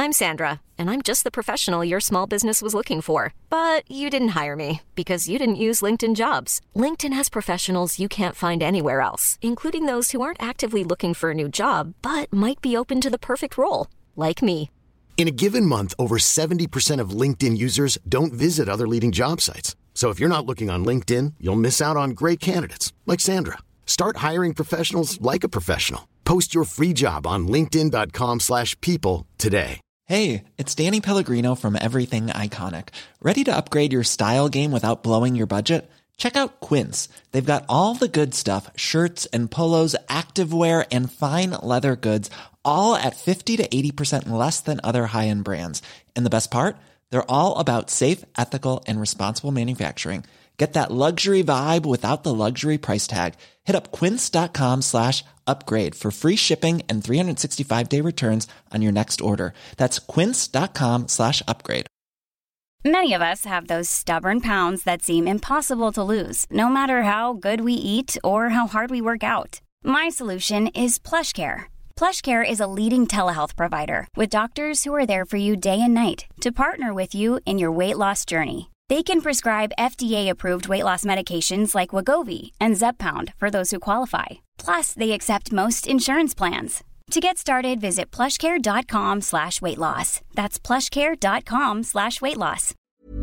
I'm Sandra, and I'm just the professional your small business was looking for. But you didn't hire me because you didn't use LinkedIn Jobs. LinkedIn has professionals you can't find anywhere else, including those who aren't actively looking for a new job, but might be open to the perfect role, like me. In a given month, over 70% of LinkedIn users don't visit other leading job sites. So if you're not looking on LinkedIn, you'll miss out on great candidates like Sandra. Start hiring professionals like a professional. Post your free job on linkedin.com/people today. Hey, it's Danny Pellegrino from Everything Iconic. Ready to upgrade your style game without blowing your budget? Check out Quince. They've got all the good stuff, shirts and polos, activewear, and fine leather goods, all at 50 to 80% less than other high-end brands. And the best part? They're all about safe, ethical, and responsible manufacturing. Get that luxury vibe without the luxury price tag. Hit up quince.com/upgrade for free shipping and 365-day returns on your next order. That's quince.com/upgrade. Many of us have those stubborn pounds that seem impossible to lose, no matter how good we eat or how hard we work out. My solution is PlushCare. PlushCare is a leading telehealth provider with doctors who are there for you day and night to partner with you in your weight loss journey. They can prescribe FDA-approved weight loss medications like Wegovy and Zepbound for those who qualify. Plus, they accept most insurance plans. To get started, visit plushcare.com/weightloss. That's plushcare.com/weightloss.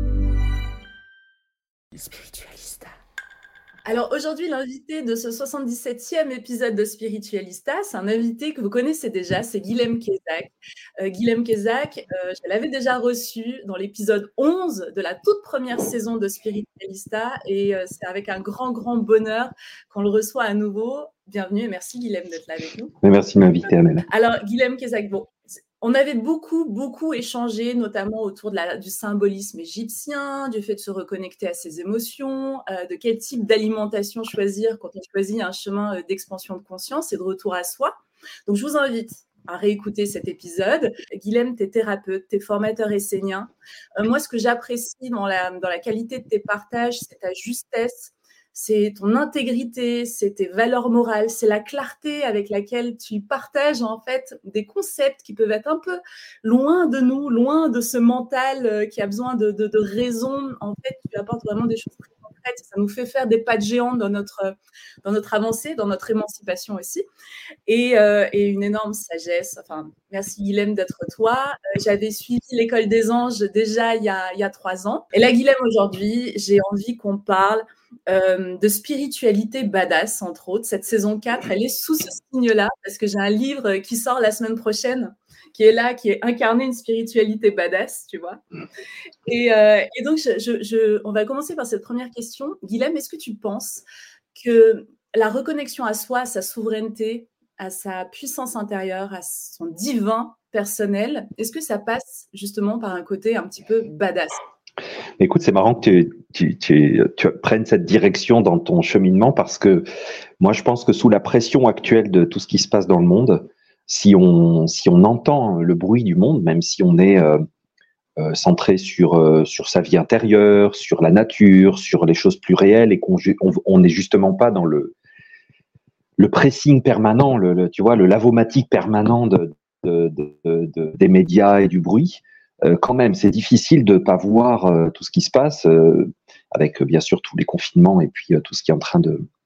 Spiritualista. Alors aujourd'hui, l'invité de ce 77e épisode de Spiritualista, c'est un invité que vous connaissez déjà, c'est Guilhem Khezak. Guilhem Khezak, je l'avais déjà reçu dans l'épisode 11 de la toute première saison de Spiritualista et c'est avec un grand, grand bonheur qu'on le reçoit à nouveau. Bienvenue et merci Guilhem d'être là avec nous. Merci de m'inviter, Amel. Alors Guilhem Khezak, bon, on avait beaucoup échangé, notamment autour du symbolisme égyptien, du fait de se reconnecter à ses émotions, de quel type d'alimentation choisir quand on choisit un chemin d'expansion de conscience et de retour à soi. Donc, je vous invite à réécouter cet épisode. Guilhem, tu es thérapeute, tu es formateur essénien. Moi, ce que j'apprécie dans la qualité de tes partages, c'est ta justesse, c'est ton intégrité, c'est tes valeurs morales, c'est la clarté avec laquelle tu partages en fait des concepts qui peuvent être un peu loin de nous, loin de ce mental qui a besoin de raison. En fait, tu apportes vraiment des choses très concrètes. Ça nous fait faire des pas de géant dans notre avancée, dans notre émancipation aussi. Et une énorme sagesse. Enfin, merci Guilhem d'être toi. J'avais suivi l'École des Anges déjà il y a 3 ans. Et là, Guilhem, aujourd'hui, j'ai envie qu'on parle de spiritualité badass, entre autres. Cette saison 4, elle est sous ce signe-là, parce que j'ai un livre qui sort la semaine prochaine, qui est là, qui est incarné une spiritualité badass, tu vois. Et donc, on va commencer par cette première question. Guilhem, est-ce que tu penses que la reconnexion à soi, à sa souveraineté, à sa puissance intérieure, à son divin personnel, est-ce que ça passe justement par un côté un petit peu badass ? Écoute, c'est marrant que tu prennes cette direction dans ton cheminement parce que moi, je pense que sous la pression actuelle de tout ce qui se passe dans le monde, si on entend le bruit du monde, même si on est centré sur sa vie intérieure, sur la nature, sur les choses plus réelles et qu'on n'est justement pas dans le pressing permanent, tu vois, le lavomatique permanent des médias et du bruit. Quand même, c'est difficile de ne pas voir tout ce qui se passe, avec bien sûr tous les confinements et puis tout ce qui est en train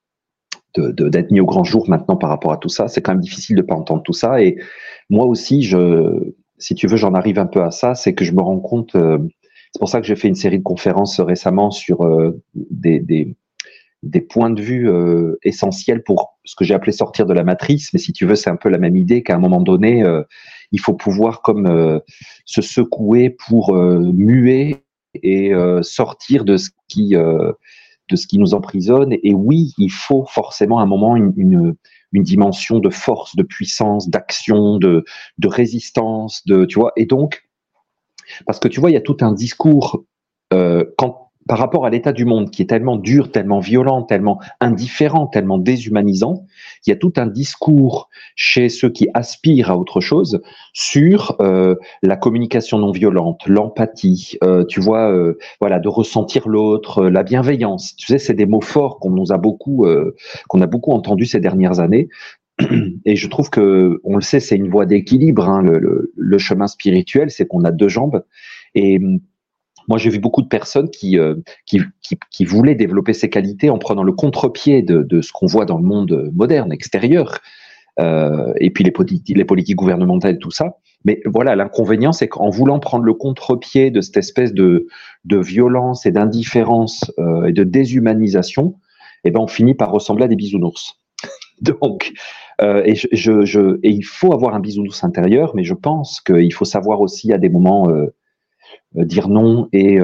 d'être mis au grand jour maintenant par rapport à tout ça. C'est quand même difficile de ne pas entendre tout ça. Et moi aussi, si tu veux, j'en arrive un peu à ça, c'est que je me rends compte, c'est pour ça que j'ai fait une série de conférences récemment sur des points de vue essentiels pour ce que j'ai appelé sortir de la matrice. Mais si tu veux, c'est un peu la même idée qu'à un moment donné, il faut pouvoir comme se secouer pour muer et sortir de ce qui nous emprisonne. Et oui, il faut forcément à un moment une dimension de force, de puissance, d'action, de résistance, tu vois. Et donc, parce que tu vois, il y a tout un discours par rapport à l'état du monde qui est tellement dur, tellement violent, tellement indifférent, tellement déshumanisant, il y a tout un discours chez ceux qui aspirent à autre chose sur la communication non violente, l'empathie, tu vois, voilà, de ressentir l'autre, la bienveillance. Tu sais, c'est des mots forts qu'on a beaucoup entendus ces dernières années. Et je trouve que, on le sait, c'est une voie d'équilibre, hein, le chemin spirituel, c'est qu'on a deux jambes. Et moi, j'ai vu beaucoup de personnes qui voulaient développer ces qualités en prenant le contre-pied de ce qu'on voit dans le monde moderne, extérieur, et puis les politiques gouvernementales, tout ça. Mais voilà, l'inconvénient, c'est qu'en voulant prendre le contre-pied de cette espèce de violence et d'indifférence et de déshumanisation, eh ben, on finit par ressembler à des bisounours. Donc, et il faut avoir un bisounours intérieur, mais je pense qu'il faut savoir aussi à des moments dire non et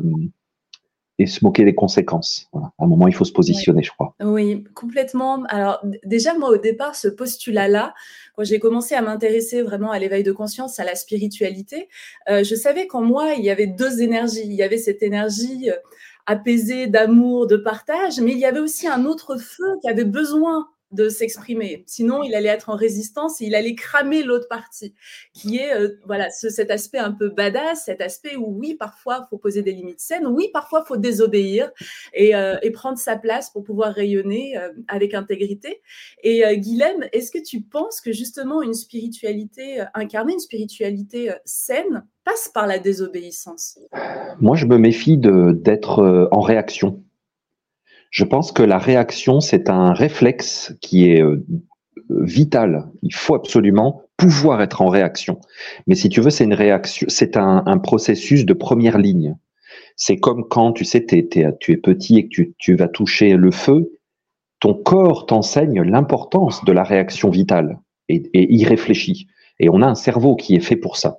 se moquer des conséquences. Voilà. À un moment, il faut se positionner, je crois. Oui, complètement. Alors, déjà, moi, au départ, ce postulat-là, quand j'ai commencé à m'intéresser vraiment à l'éveil de conscience, à la spiritualité, je savais qu'en moi, il y avait deux énergies. Il y avait cette énergie apaisée, d'amour, de partage, mais il y avait aussi un autre feu qui avait besoin de s'exprimer. Sinon, il allait être en résistance et il allait cramer l'autre partie, qui est voilà, cet aspect un peu badass, cet aspect où oui, parfois, il faut poser des limites saines, oui, parfois, il faut désobéir et prendre sa place pour pouvoir rayonner avec intégrité. Et Guilhem, est-ce que tu penses que justement une spiritualité incarnée, une spiritualité saine, passe par la désobéissance? Moi, je me méfie d'être en réaction. Je pense que la réaction, c'est un réflexe qui est vital. Il faut absolument pouvoir être en réaction. Mais si tu veux, c'est une réaction, c'est un processus de première ligne. C'est comme quand, tu sais, tu es petit et que tu vas toucher le feu, ton corps t'enseigne l'importance de la réaction vitale et y réfléchit. Et on a un cerveau qui est fait pour ça.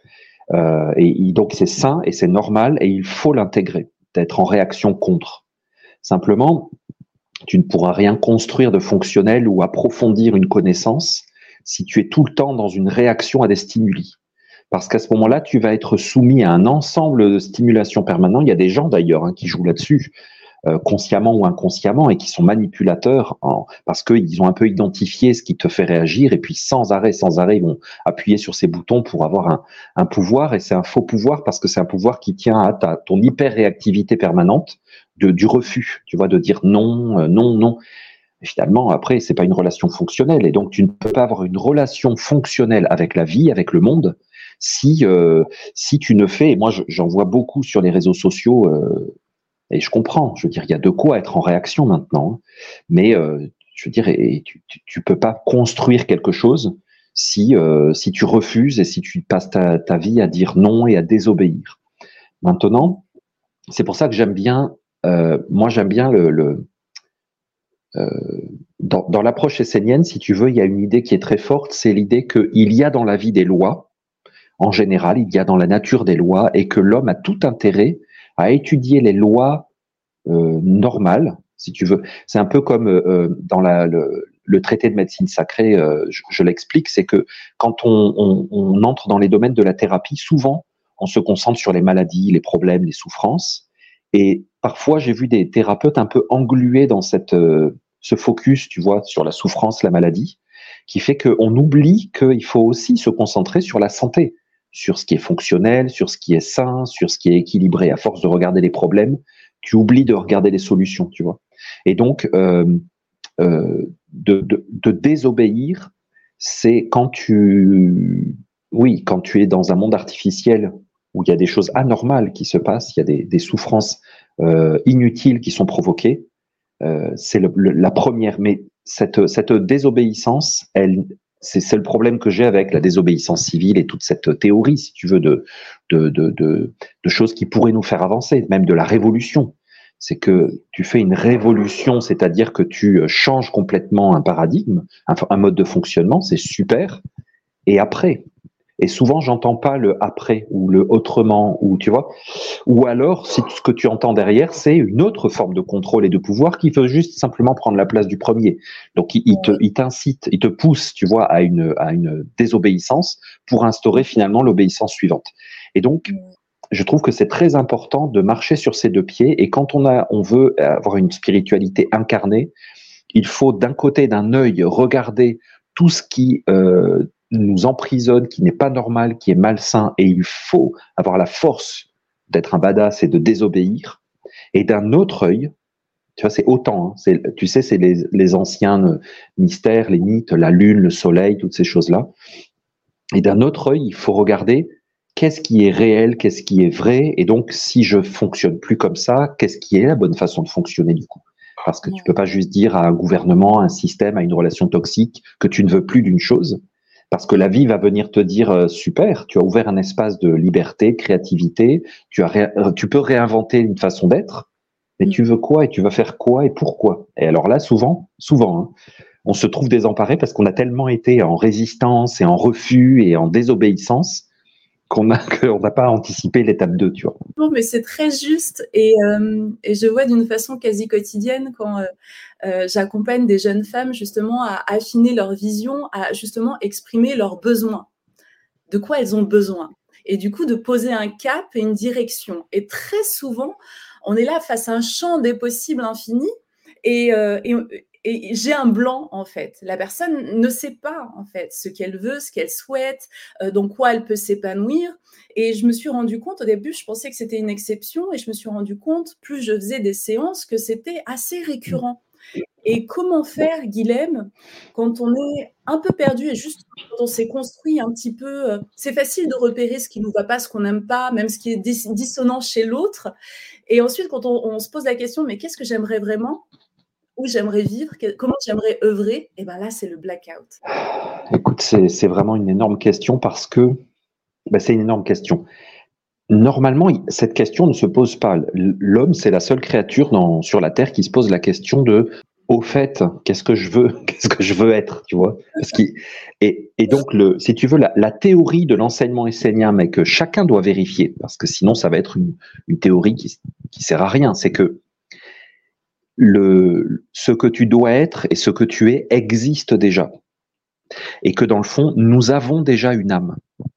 Donc c'est sain et c'est normal et il faut l'intégrer, d'être en réaction contre. Simplement, tu ne pourras rien construire de fonctionnel ou approfondir une connaissance si tu es tout le temps dans une réaction à des stimuli. Parce qu'à ce moment-là, tu vas être soumis à un ensemble de stimulations permanentes. Il y a des gens d'ailleurs qui jouent là-dessus, consciemment ou inconsciemment, et qui sont manipulateurs parce qu'ils ont un peu identifié ce qui te fait réagir, et puis sans arrêt, ils vont appuyer sur ces boutons pour avoir un pouvoir, et c'est un faux pouvoir parce que c'est un pouvoir qui tient à ton hyper-réactivité permanente, du refus, tu vois, de dire non, non, non. Et finalement, après, c'est pas une relation fonctionnelle, et donc tu ne peux pas avoir une relation fonctionnelle avec la vie, avec le monde, si tu ne fais, et moi j'en vois beaucoup sur les réseaux sociaux, et je comprends, je veux dire, il y a de quoi être en réaction maintenant, hein, mais je veux dire, tu peux pas construire quelque chose si tu refuses et si tu passes ta vie à dire non et à désobéir. Maintenant, c'est pour ça que j'aime bien, moi j'aime bien dans l'approche essénienne, si tu veux, il y a une idée qui est très forte, c'est l'idée qu'il y a dans la vie des lois, en général, il y a dans la nature des lois, et que l'homme a tout intérêt à étudier les lois normales, si tu veux. C'est un peu comme dans le traité de médecine sacrée, je l'explique, c'est que quand on entre dans les domaines de la thérapie, souvent, on se concentre sur les maladies, les problèmes, les souffrances, et parfois, j'ai vu des thérapeutes un peu englués dans ce focus, tu vois, sur la souffrance, la maladie, qui fait qu'on oublie qu'il faut aussi se concentrer sur la santé, sur ce qui est fonctionnel, sur ce qui est sain, sur ce qui est équilibré. À force de regarder les problèmes, tu oublies de regarder les solutions, tu vois. Et donc, de désobéir, c'est quand tu es dans un monde artificiel où il y a des choses anormales qui se passent, il y a des souffrances inutiles qui sont provoquées, c'est la première. Mais cette désobéissance, c'est le problème que j'ai avec la désobéissance civile et toute cette théorie, si tu veux, de choses qui pourraient nous faire avancer, même de la révolution. C'est que tu fais une révolution, c'est-à-dire que tu changes complètement un paradigme, un mode de fonctionnement, c'est super. Et après, et souvent j'entends pas le après ou le autrement, ou tu vois, ou alors si ce que tu entends derrière, c'est une autre forme de contrôle et de pouvoir qui veut juste simplement prendre la place du premier. Donc il t'incite, il te pousse, tu vois, à une désobéissance pour instaurer finalement l'obéissance suivante. Et donc je trouve que c'est très important de marcher sur ses deux pieds, et quand on veut avoir une spiritualité incarnée, il faut d'un côté, d'un œil, regarder tout ce qui nous emprisonne, qui n'est pas normal, qui est malsain, et il faut avoir la force d'être un badass et de désobéir. Et d'un autre œil, Tu vois, c'est autant. Hein. Tu sais, c'est les anciens mystères, les mythes, la lune, le soleil, toutes ces choses-là. Et d'un autre œil, il faut regarder qu'est-ce qui est réel, qu'est-ce qui est vrai. Et donc, si je fonctionne plus comme ça, qu'est-ce qui est la bonne façon de fonctionner du coup? Parce que tu peux pas juste dire à un gouvernement, à un système, à une relation toxique que tu ne veux plus d'une chose. Parce que la vie va venir te dire super, tu as ouvert un espace de liberté, de créativité, tu peux réinventer une façon d'être, mais tu veux quoi et tu vas faire quoi et pourquoi? Et alors là, souvent, hein, on se trouve désemparé parce qu'on a tellement été en résistance et en refus et en désobéissance qu'on n'a pas anticipé l'étape 2, tu vois. Non, mais c'est très juste et je vois d'une façon quasi quotidienne quand j'accompagne des jeunes femmes justement à affiner leur vision, à justement exprimer leurs besoins, de quoi elles ont besoin. Et du coup, de poser un cap et une direction. Et très souvent, on est là face à un champ des possibles infini et j'ai un blanc, en fait. La personne ne sait pas, en fait, ce qu'elle veut, ce qu'elle souhaite, dans quoi elle peut s'épanouir. Et je me suis rendu compte, au début, je pensais que c'était une exception, et je me suis rendu compte, plus je faisais des séances, que c'était assez récurrent. Et comment faire, Guilhem, quand on est un peu perdu et juste quand on s'est construit un petit peu, c'est facile de repérer ce qui ne nous va pas, ce qu'on n'aime pas, même ce qui est dissonant chez l'autre. Et ensuite, quand on se pose la question, mais qu'est-ce que j'aimerais vraiment? Où j'aimerais vivre, comment j'aimerais œuvrer, et bien là, c'est le blackout. Écoute, c'est vraiment une énorme question parce que c'est une énorme question. Normalement, cette question ne se pose pas. L'homme, c'est la seule créature sur la Terre qui se pose la question de, au fait, qu'est-ce que je veux être, tu vois? Et donc, si tu veux, la théorie de l'enseignement essénien, mais que chacun doit vérifier, parce que sinon, ça va être une théorie qui sert à rien, c'est que ce que tu dois être et ce que tu es existe déjà. Et que dans le fond, nous avons déjà une âme.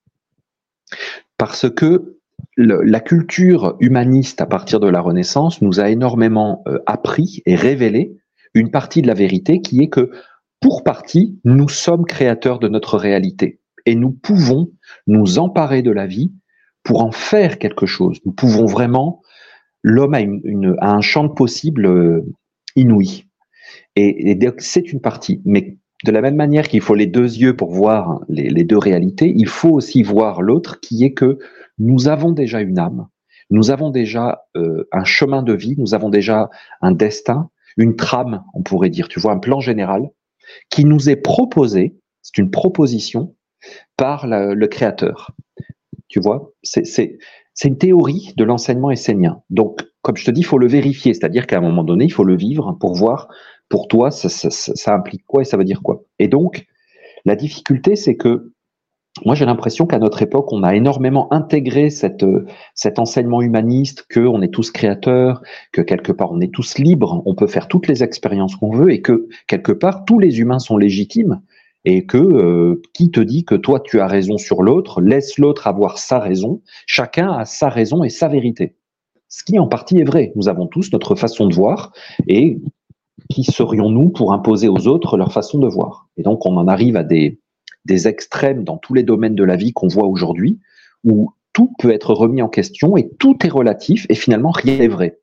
Parce que la culture humaniste à partir de la Renaissance nous a énormément appris et révélé une partie de la vérité qui est que, pour partie, nous sommes créateurs de notre réalité. Et nous pouvons nous emparer de la vie pour en faire quelque chose. Nous pouvons vraiment... L'homme a un champ de possibles inouï. Et c'est une partie. Mais de la même manière qu'il faut les deux yeux pour voir les deux réalités, il faut aussi voir l'autre qui est que nous avons déjà une âme, nous avons déjà un chemin de vie, nous avons déjà un destin, une trame, on pourrait dire, tu vois, un plan général qui nous est proposé, c'est une proposition par le Créateur. Tu vois, c'est une théorie de l'enseignement essénien. Donc, comme je te dis, il faut le vérifier, c'est-à-dire qu'à un moment donné, il faut le vivre pour voir, pour toi, ça implique quoi et ça veut dire quoi. Et donc, la difficulté, c'est que moi, j'ai l'impression qu'à notre époque, on a énormément intégré cet enseignement humaniste, qu'on est tous créateurs, que quelque part, on est tous libres, on peut faire toutes les expériences qu'on veut et que quelque part, tous les humains sont légitimes. Et que qui te dit que toi tu as raison sur l'autre, laisse l'autre avoir sa raison, chacun a sa raison et sa vérité. Ce qui en partie est vrai, nous avons tous notre façon de voir et qui serions-nous pour imposer aux autres leur façon de voir? Et donc on en arrive à des extrêmes dans tous les domaines de la vie qu'on voit aujourd'hui, où tout peut être remis en question et tout est relatif et finalement rien n'est vrai.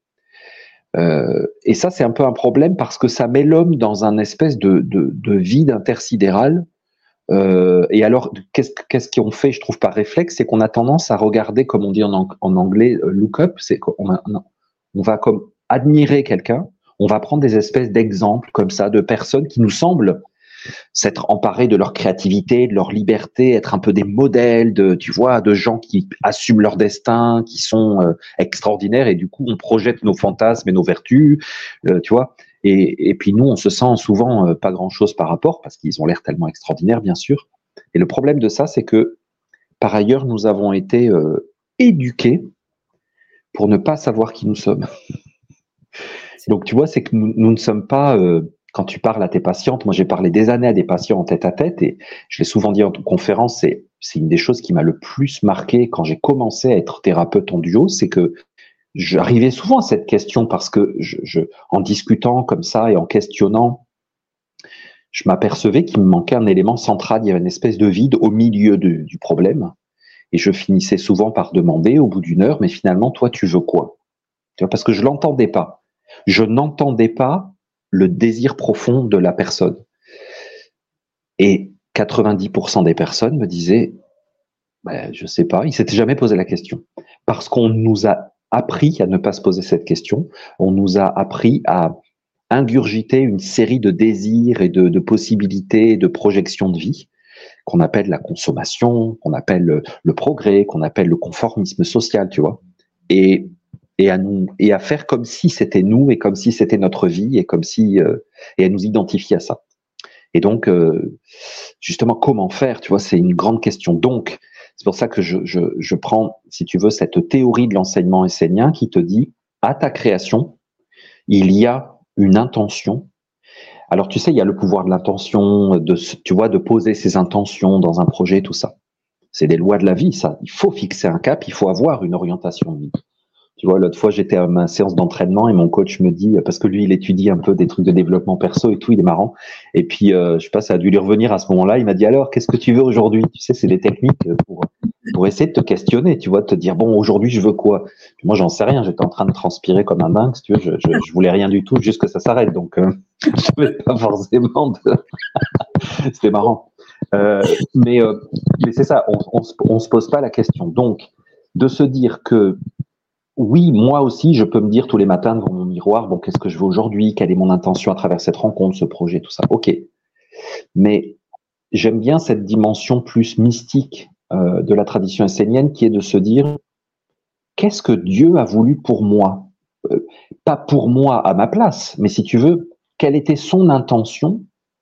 Et ça, c'est un peu un problème parce que ça met l'homme dans un espèce de vide intersidéral. Et alors, qu'est-ce qu'on fait, je trouve, par réflexe, c'est qu'on a tendance à regarder, comme on dit en anglais, look up, c'est qu'on va comme admirer quelqu'un, on va prendre des espèces d'exemples comme ça, de personnes qui nous semblent s'être emparés de leur créativité, de leur liberté, être un peu des modèles tu vois, de gens qui assument leur destin, qui sont extraordinaires et du coup on projette nos fantasmes et nos vertus, tu vois. Et puis nous on se sent souvent pas grand-chose par rapport parce qu'ils ont l'air tellement extraordinaires bien sûr. Et le problème de ça c'est que par ailleurs nous avons été éduqués pour ne pas savoir qui nous sommes. Donc tu vois c'est que nous ne sommes pas quand tu parles à tes patientes, moi j'ai parlé des années à des patients en tête-à-tête et je l'ai souvent dit en conférence, c'est une des choses qui m'a le plus marqué quand j'ai commencé à être thérapeute en duo, c'est que j'arrivais souvent à cette question parce que en discutant comme ça et en questionnant, je m'apercevais qu'il me manquait un élément central, il y avait une espèce de vide au milieu du problème et je finissais souvent par demander au bout d'une heure, mais finalement toi tu veux quoi? Tu vois, parce que je l'entendais pas. Je n'entendais pas le désir profond de la personne. Et 90% des personnes me disaient, je sais pas, ils s'étaient jamais posé la question. Parce qu'on nous a appris à ne pas se poser cette question. On nous a appris à ingurgiter une série de désirs et de possibilités, de projections de vie, qu'on appelle la consommation, qu'on appelle le progrès, qu'on appelle le conformisme social, tu vois. Et à faire comme si c'était nous et comme si c'était notre vie et comme si et à nous identifier à ça. Et donc justement comment faire, tu vois, c'est une grande question. Donc c'est pour ça que je prends, si tu veux, cette théorie de l'enseignement essénien qui te dit à ta création il y a une intention. Alors tu sais, il y a le pouvoir de l'intention, tu vois, de poser ses intentions dans un projet, tout ça. C'est des lois de la vie, ça. Il faut fixer un cap, il faut avoir une orientation de vie. Tu vois, l'autre fois, j'étais à ma séance d'entraînement et mon coach me dit, parce que lui, il étudie un peu des trucs de développement perso et tout, il est marrant. Et puis, je sais pas, ça a dû lui revenir à ce moment-là. Il m'a dit, alors, qu'est-ce que tu veux aujourd'hui? Tu sais, c'est des techniques pour essayer de te questionner, tu vois, de te dire, bon, aujourd'hui, je veux quoi? Puis moi, j'en sais rien. J'étais en train de transpirer comme un dingue, si tu veux. Je voulais rien du tout, juste que ça s'arrête. Donc, je n'avais pas forcément de... C'était marrant. Mais c'est ça, on se pose pas la question. Donc, de se dire que oui, moi aussi, je peux me dire tous les matins devant mon miroir, bon, qu'est-ce que je veux aujourd'hui? Quelle est mon intention à travers cette rencontre, ce projet, tout ça? Ok. Mais j'aime bien cette dimension plus mystique de la tradition essénienne qui est de se dire, qu'est-ce que Dieu a voulu pour moi? Pas pour moi à ma place, mais si tu veux, quelle était son intention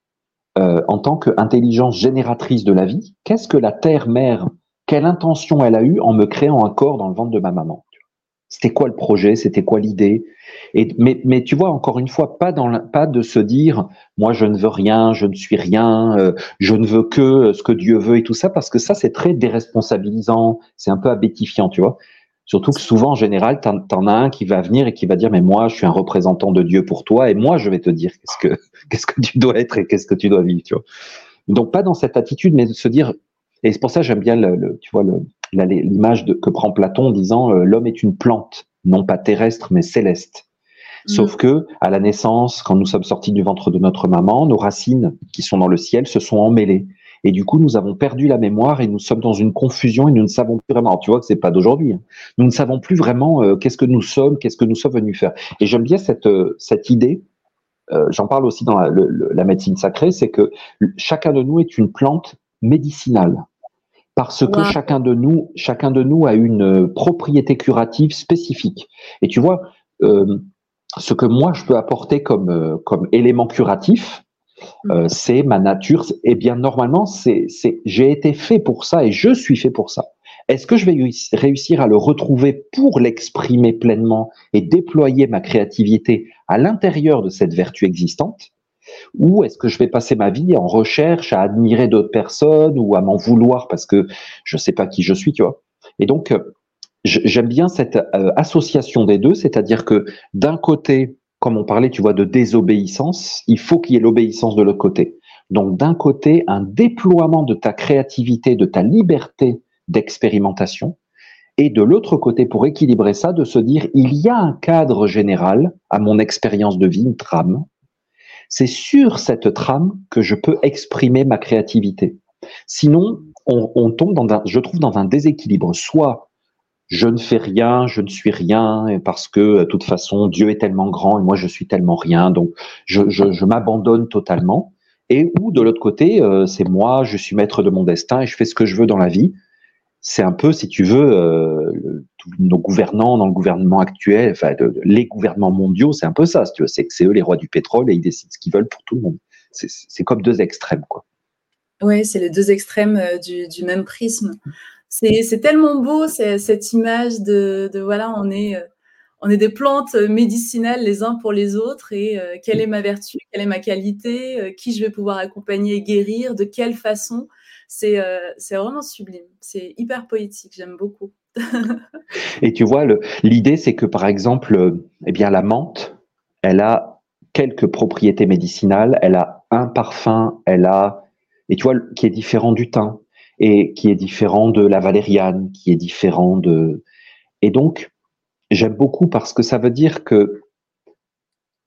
en tant qu'intelligence génératrice de la vie? Qu'est-ce que la Terre-Mère, quelle intention elle a eue en me créant un corps dans le ventre de ma maman? C'était quoi le projet? C'était quoi l'idée? Mais tu vois, encore une fois, pas de se dire, moi je ne veux rien, je ne suis rien, je ne veux que ce que Dieu veut et tout ça, parce que ça c'est très déresponsabilisant, c'est un peu abétifiant, tu vois. Surtout que souvent, en général, t'en as un qui va venir et qui va dire, mais moi je suis un représentant de Dieu pour toi et moi je vais te dire qu'est-ce que tu dois être et qu'est-ce que tu dois vivre, tu vois. Donc pas dans cette attitude, mais de se dire, et c'est pour ça que j'aime bien tu vois l'image que prend Platon en disant l'homme est une plante, non pas terrestre mais céleste. Sauf que à la naissance, quand nous sommes sortis du ventre de notre maman, nos racines qui sont dans le ciel se sont emmêlées. Et du coup, nous avons perdu la mémoire et nous sommes dans une confusion et nous ne savons plus vraiment. Alors, tu vois que c'est pas d'aujourd'hui. Hein. Nous ne savons plus vraiment qu'est-ce que nous sommes venus faire. Et j'aime bien cette idée. J'en parle aussi dans la médecine sacrée, c'est que chacun de nous est une plante médicinale. Parce que chacun de nous a une propriété curative spécifique. Et tu vois, ce que moi je peux apporter comme élément curatif, c'est ma nature. Et bien normalement, j'ai été fait pour ça et je suis fait pour ça. Est-ce que je vais réussir à le retrouver pour l'exprimer pleinement et déployer ma créativité à l'intérieur de cette vertu existante? Ou est-ce que je vais passer ma vie en recherche à admirer d'autres personnes ou à m'en vouloir parce que je sais pas qui je suis, tu vois? Et donc, j'aime bien cette association des deux, c'est-à-dire que d'un côté, comme on parlait, tu vois, de désobéissance, il faut qu'il y ait l'obéissance de l'autre côté. Donc, d'un côté, un déploiement de ta créativité, de ta liberté d'expérimentation, et de l'autre côté, pour équilibrer ça, de se dire, il y a un cadre général à mon expérience de vie, une trame. C'est sur cette trame que je peux exprimer ma créativité. Sinon, on tombe je trouve, dans un déséquilibre. Soit je ne fais rien, je ne suis rien, parce que de toute façon, Dieu est tellement grand et moi je suis tellement rien, donc je m'abandonne totalement. Et ou de l'autre côté, c'est moi, je suis maître de mon destin et je fais ce que je veux dans la vie. C'est un peu, si tu veux, nos gouvernants dans le gouvernement actuel, enfin les gouvernements mondiaux, c'est un peu ça, si tu veux, c'est que c'est eux les rois du pétrole et ils décident ce qu'ils veulent pour tout le monde. C'est comme deux extrêmes, quoi. Ouais, c'est les deux extrêmes du même prisme. C'est tellement beau cette image de voilà, on est des plantes médicinales les uns pour les autres et quelle est ma vertu, quelle est ma qualité, qui je vais pouvoir accompagner et guérir, de quelle façon. C'est vraiment sublime. C'est hyper poétique, j'aime beaucoup. Et tu vois, l'idée, c'est que par exemple, eh bien, la menthe, elle a quelques propriétés médicinales, elle a un parfum, et tu vois, qui est différent du thym, et qui est différent de la valériane, qui est différent de... Et donc, j'aime beaucoup parce que ça veut dire que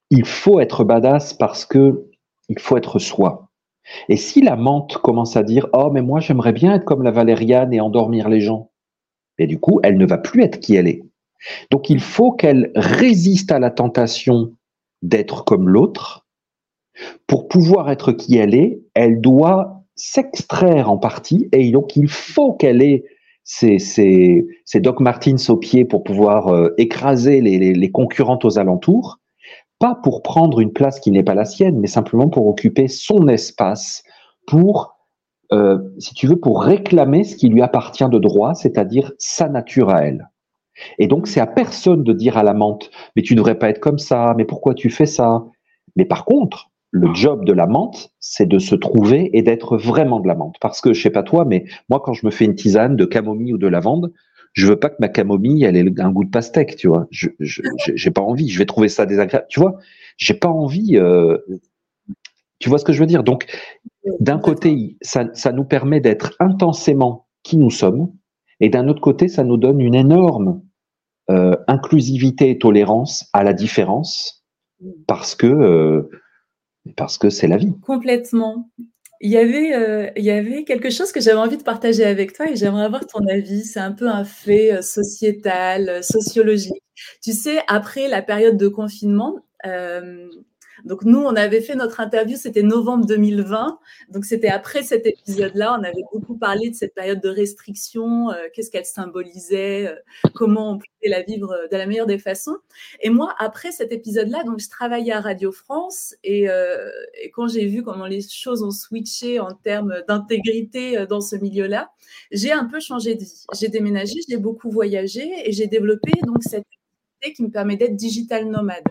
il faut être badass parce que il faut être soi. Et si la menthe commence à dire, oh, mais moi, j'aimerais bien être comme la Valériane et endormir les gens, et du coup, elle ne va plus être qui elle est. Donc, il faut qu'elle résiste à la tentation d'être comme l'autre. Pour pouvoir être qui elle est, elle doit s'extraire en partie, et donc il faut qu'elle ait ses Doc Martens aux pieds pour pouvoir écraser les concurrentes aux alentours, pas pour prendre une place qui n'est pas la sienne, mais simplement pour occuper son espace, pour, si tu veux, pour réclamer ce qui lui appartient de droit, c'est-à-dire sa nature à elle. Et donc, c'est à personne de dire à la menthe, mais tu ne devrais pas être comme ça, mais pourquoi tu fais ça? Mais par contre, le job de la menthe, c'est de se trouver et d'être vraiment de la menthe. Parce que, je sais pas toi, mais moi, quand je me fais une tisane de camomille ou de lavande, je veux pas que ma camomille, elle ait un goût de pastèque, tu vois. J'ai pas envie. Je vais trouver ça désagréable. Tu vois, j'ai pas envie. Tu vois ce que je veux dire? Donc, d'un côté, ça nous permet d'être intensément qui nous sommes, et d'un autre côté, ça nous donne une énorme inclusivité et tolérance à la différence, parce que c'est la vie. Complètement. Il y avait quelque chose que j'avais envie de partager avec toi et j'aimerais avoir ton avis. C'est un peu un fait sociétal, sociologique. Tu sais, après la période de confinement, donc nous, on avait fait notre interview, c'était novembre 2020. Donc c'était après cet épisode-là, on avait beaucoup parlé de cette période de restriction, qu'est-ce qu'elle symbolisait, comment on pouvait la vivre de la meilleure des façons. Et moi, après cet épisode-là, donc je travaillais à Radio France et quand j'ai vu comment les choses ont switché en termes d'intégrité dans ce milieu-là, j'ai un peu changé de vie. J'ai déménagé, j'ai beaucoup voyagé et j'ai développé donc cette activité qui me permet d'être digital nomade.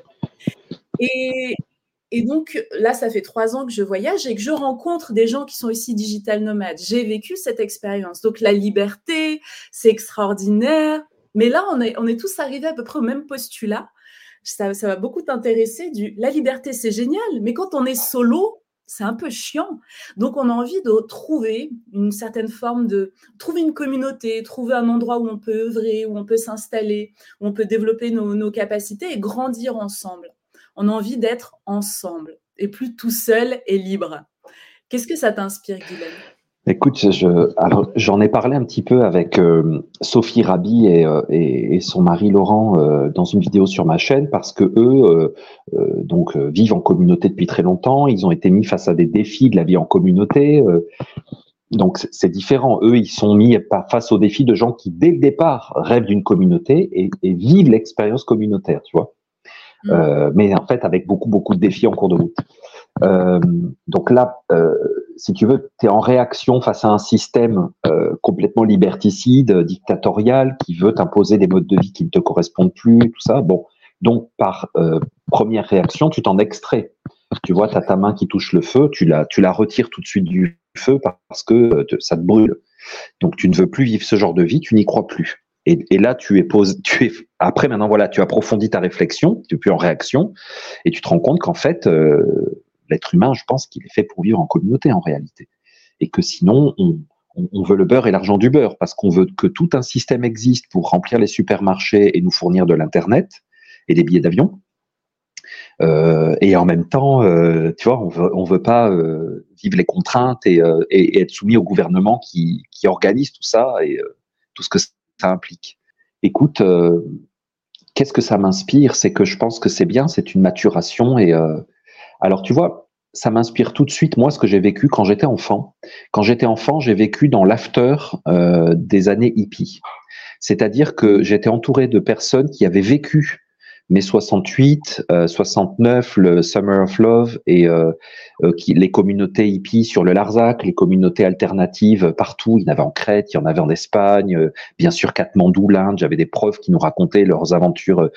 Et donc, là, ça fait 3 ans que je voyage et que je rencontre des gens qui sont aussi digital nomades. J'ai vécu cette expérience. Donc, la liberté, c'est extraordinaire. Mais là, on est tous arrivés à peu près au même postulat. Ça va beaucoup t'intéresser. La liberté, c'est génial. Mais quand on est solo, c'est un peu chiant. Donc, on a envie de trouver une certaine forme trouver une communauté, trouver un endroit où on peut œuvrer, où on peut s'installer, où on peut développer nos capacités et grandir ensemble. On a envie d'être ensemble et plus tout seul et libre. Qu'est-ce que ça t'inspire, Guylaine? Écoute, alors, j'en ai parlé un petit peu avec Sophie Rabi et son mari Laurent dans une vidéo sur ma chaîne, parce que eux vivent en communauté depuis très longtemps. Ils ont été mis face à des défis de la vie en communauté. Donc c'est différent. Eux, ils sont mis face aux défis de gens qui, dès le départ, rêvent d'une communauté et vivent l'expérience communautaire, tu vois. Mais en fait, avec beaucoup de défis en cours de route. Donc là, si tu veux, tu es en réaction face à un système complètement liberticide, dictatorial, qui veut t'imposer des modes de vie qui ne te correspondent plus, tout ça. Bon, donc par première réaction, tu t'en extrais. Tu vois, tu as ta main qui touche le feu, tu la retires tout de suite du feu parce que ça te brûle. Donc tu ne veux plus vivre ce genre de vie, tu n'y crois plus. Et là, après, maintenant, voilà, tu approfondis ta réflexion, tu es plus en réaction, et tu te rends compte qu'en fait, l'être humain, je pense qu'il est fait pour vivre en communauté, en réalité. Et que sinon, on veut le beurre et l'argent du beurre, parce qu'on veut que tout un système existe pour remplir les supermarchés et nous fournir de l'Internet et des billets d'avion. Et en même temps, tu vois, on veut pas vivre les contraintes et être soumis au gouvernement qui organise tout ça et tout ce que ça implique. Écoute, qu'est-ce que ça m'inspire? C'est que je pense que c'est bien, c'est une maturation. Et alors, tu vois, ça m'inspire tout de suite, moi, ce que j'ai vécu quand j'étais enfant. Quand j'étais enfant, j'ai vécu dans l'after des années hippies. C'est-à-dire que j'étais entouré de personnes qui avaient vécu mai 68, 69, le Summer of Love et les communautés hippies sur le Larzac, les communautés alternatives partout. Il y en avait en Crète, il y en avait en Espagne, bien sûr Katmandou, l'Inde. J'avais des profs qui nous racontaient leurs aventures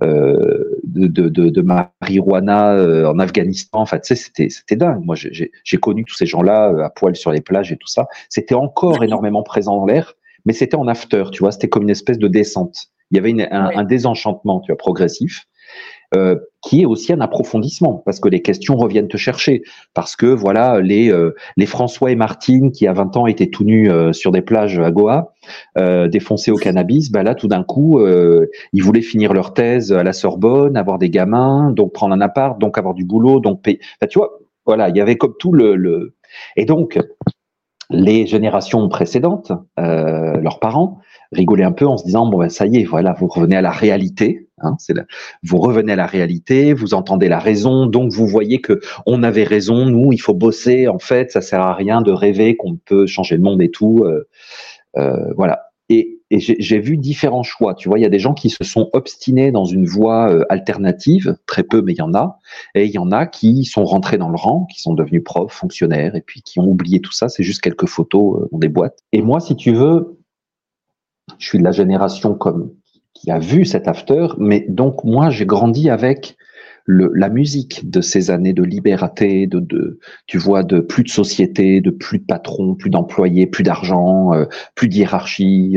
de marijuana en Afghanistan. Enfin, tu sais, c'était dingue. Moi, j'ai connu tous ces gens-là à poil sur les plages et tout ça. C'était encore énormément présent dans l'air, mais c'était en after, tu vois. C'était comme une espèce de descente. Il y avait un désenchantement, tu vois, progressif. qui est aussi un approfondissement, parce que les questions reviennent te chercher, parce que voilà, les François et Martine qui à 20 ans étaient tout nus sur des plages à Goa, défoncés au cannabis, bah là tout d'un coup, ils voulaient finir leur thèse à la Sorbonne, avoir des gamins, donc prendre un appart, donc avoir du boulot, donc payer. Enfin, tu vois, voilà, il y avait comme tout et donc les générations précédentes, leurs parents rigolaient un peu en se disant bon ben ça y est, voilà, vous revenez à la réalité, hein, vous revenez à la réalité, vous entendez la raison, donc vous voyez que on avait raison, nous il faut bosser, en fait ça sert à rien de rêver qu'on peut changer le monde et tout, voilà. Et j'ai vu différents choix. Tu vois, il y a des gens qui se sont obstinés dans une voie alternative, très peu, mais il y en a. Et il y en a qui sont rentrés dans le rang, qui sont devenus profs, fonctionnaires, et puis qui ont oublié tout ça. C'est juste quelques photos dans des boîtes. Et moi, si tu veux, je suis de la génération qui a vu cet after, mais donc moi, j'ai grandi avec la musique de ces années de liberté, tu vois, de plus de société, de plus de patrons, plus d'employés, plus d'argent, plus de hiérarchie.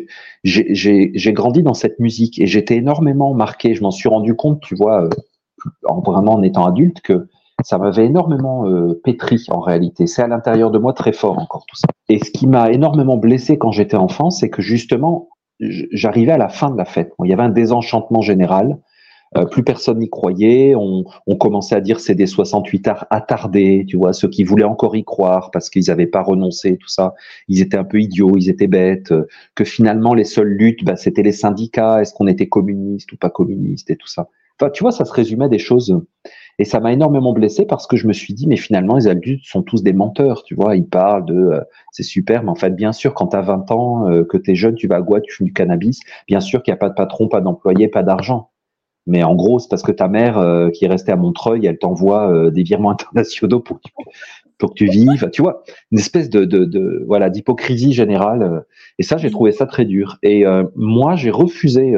J'ai grandi dans cette musique et j'étais énormément marqué. Je m'en suis rendu compte, tu vois, vraiment en étant adulte, que ça m'avait énormément pétri en réalité. C'est à l'intérieur de moi très fort encore tout ça. Et ce qui m'a énormément blessé quand j'étais enfant, c'est que justement, j'arrivais à la fin de la fête. Bon, il y avait un désenchantement général. Plus personne n'y croyait. On commençait à dire c'est des 68 arts attardés, tu vois, ceux qui voulaient encore y croire parce qu'ils n'avaient pas renoncé, tout ça. Ils étaient un peu idiots, ils étaient bêtes. Que finalement les seules luttes, bah, c'était les syndicats. Est-ce qu'on était communiste ou pas communiste et tout ça. Enfin, tu vois, ça se résumait à des choses. Et ça m'a énormément blessé parce que je me suis dit, mais finalement, les adultes sont tous des menteurs, tu vois. Ils parlent de, c'est super, mais en fait, bien sûr, quand tu as 20 ans, que tu es jeune, tu vas à Goa, tu fumes du cannabis, bien sûr qu'il n'y a pas de patron, pas d'employé, pas d'argent. Mais en gros, c'est parce que ta mère, qui est restée à Montreuil, elle t'envoie des virements internationaux pour que tu vives. Tu vois, une espèce voilà, d'hypocrisie générale. Et ça, j'ai trouvé ça très dur. Et moi, j'ai refusé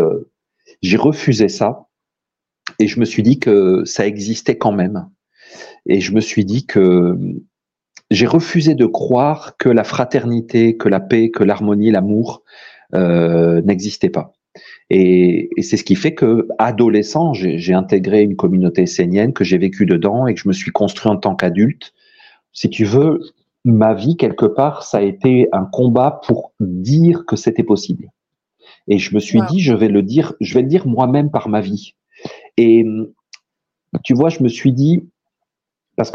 ça. Et je me suis dit que ça existait quand même. Et je me suis dit que j'ai refusé de croire que la fraternité, que la paix, que l'harmonie, l'amour n'existaient pas. Et c'est ce qui fait que, adolescent, j'ai intégré une communauté essénienne, que j'ai vécu dedans et que je me suis construit en tant qu'adulte. Si tu veux, ma vie, quelque part, ça a été un combat pour dire que c'était possible. Et je me suis dit, je vais le dire moi-même par ma vie. Et tu vois, je me suis dit, parce que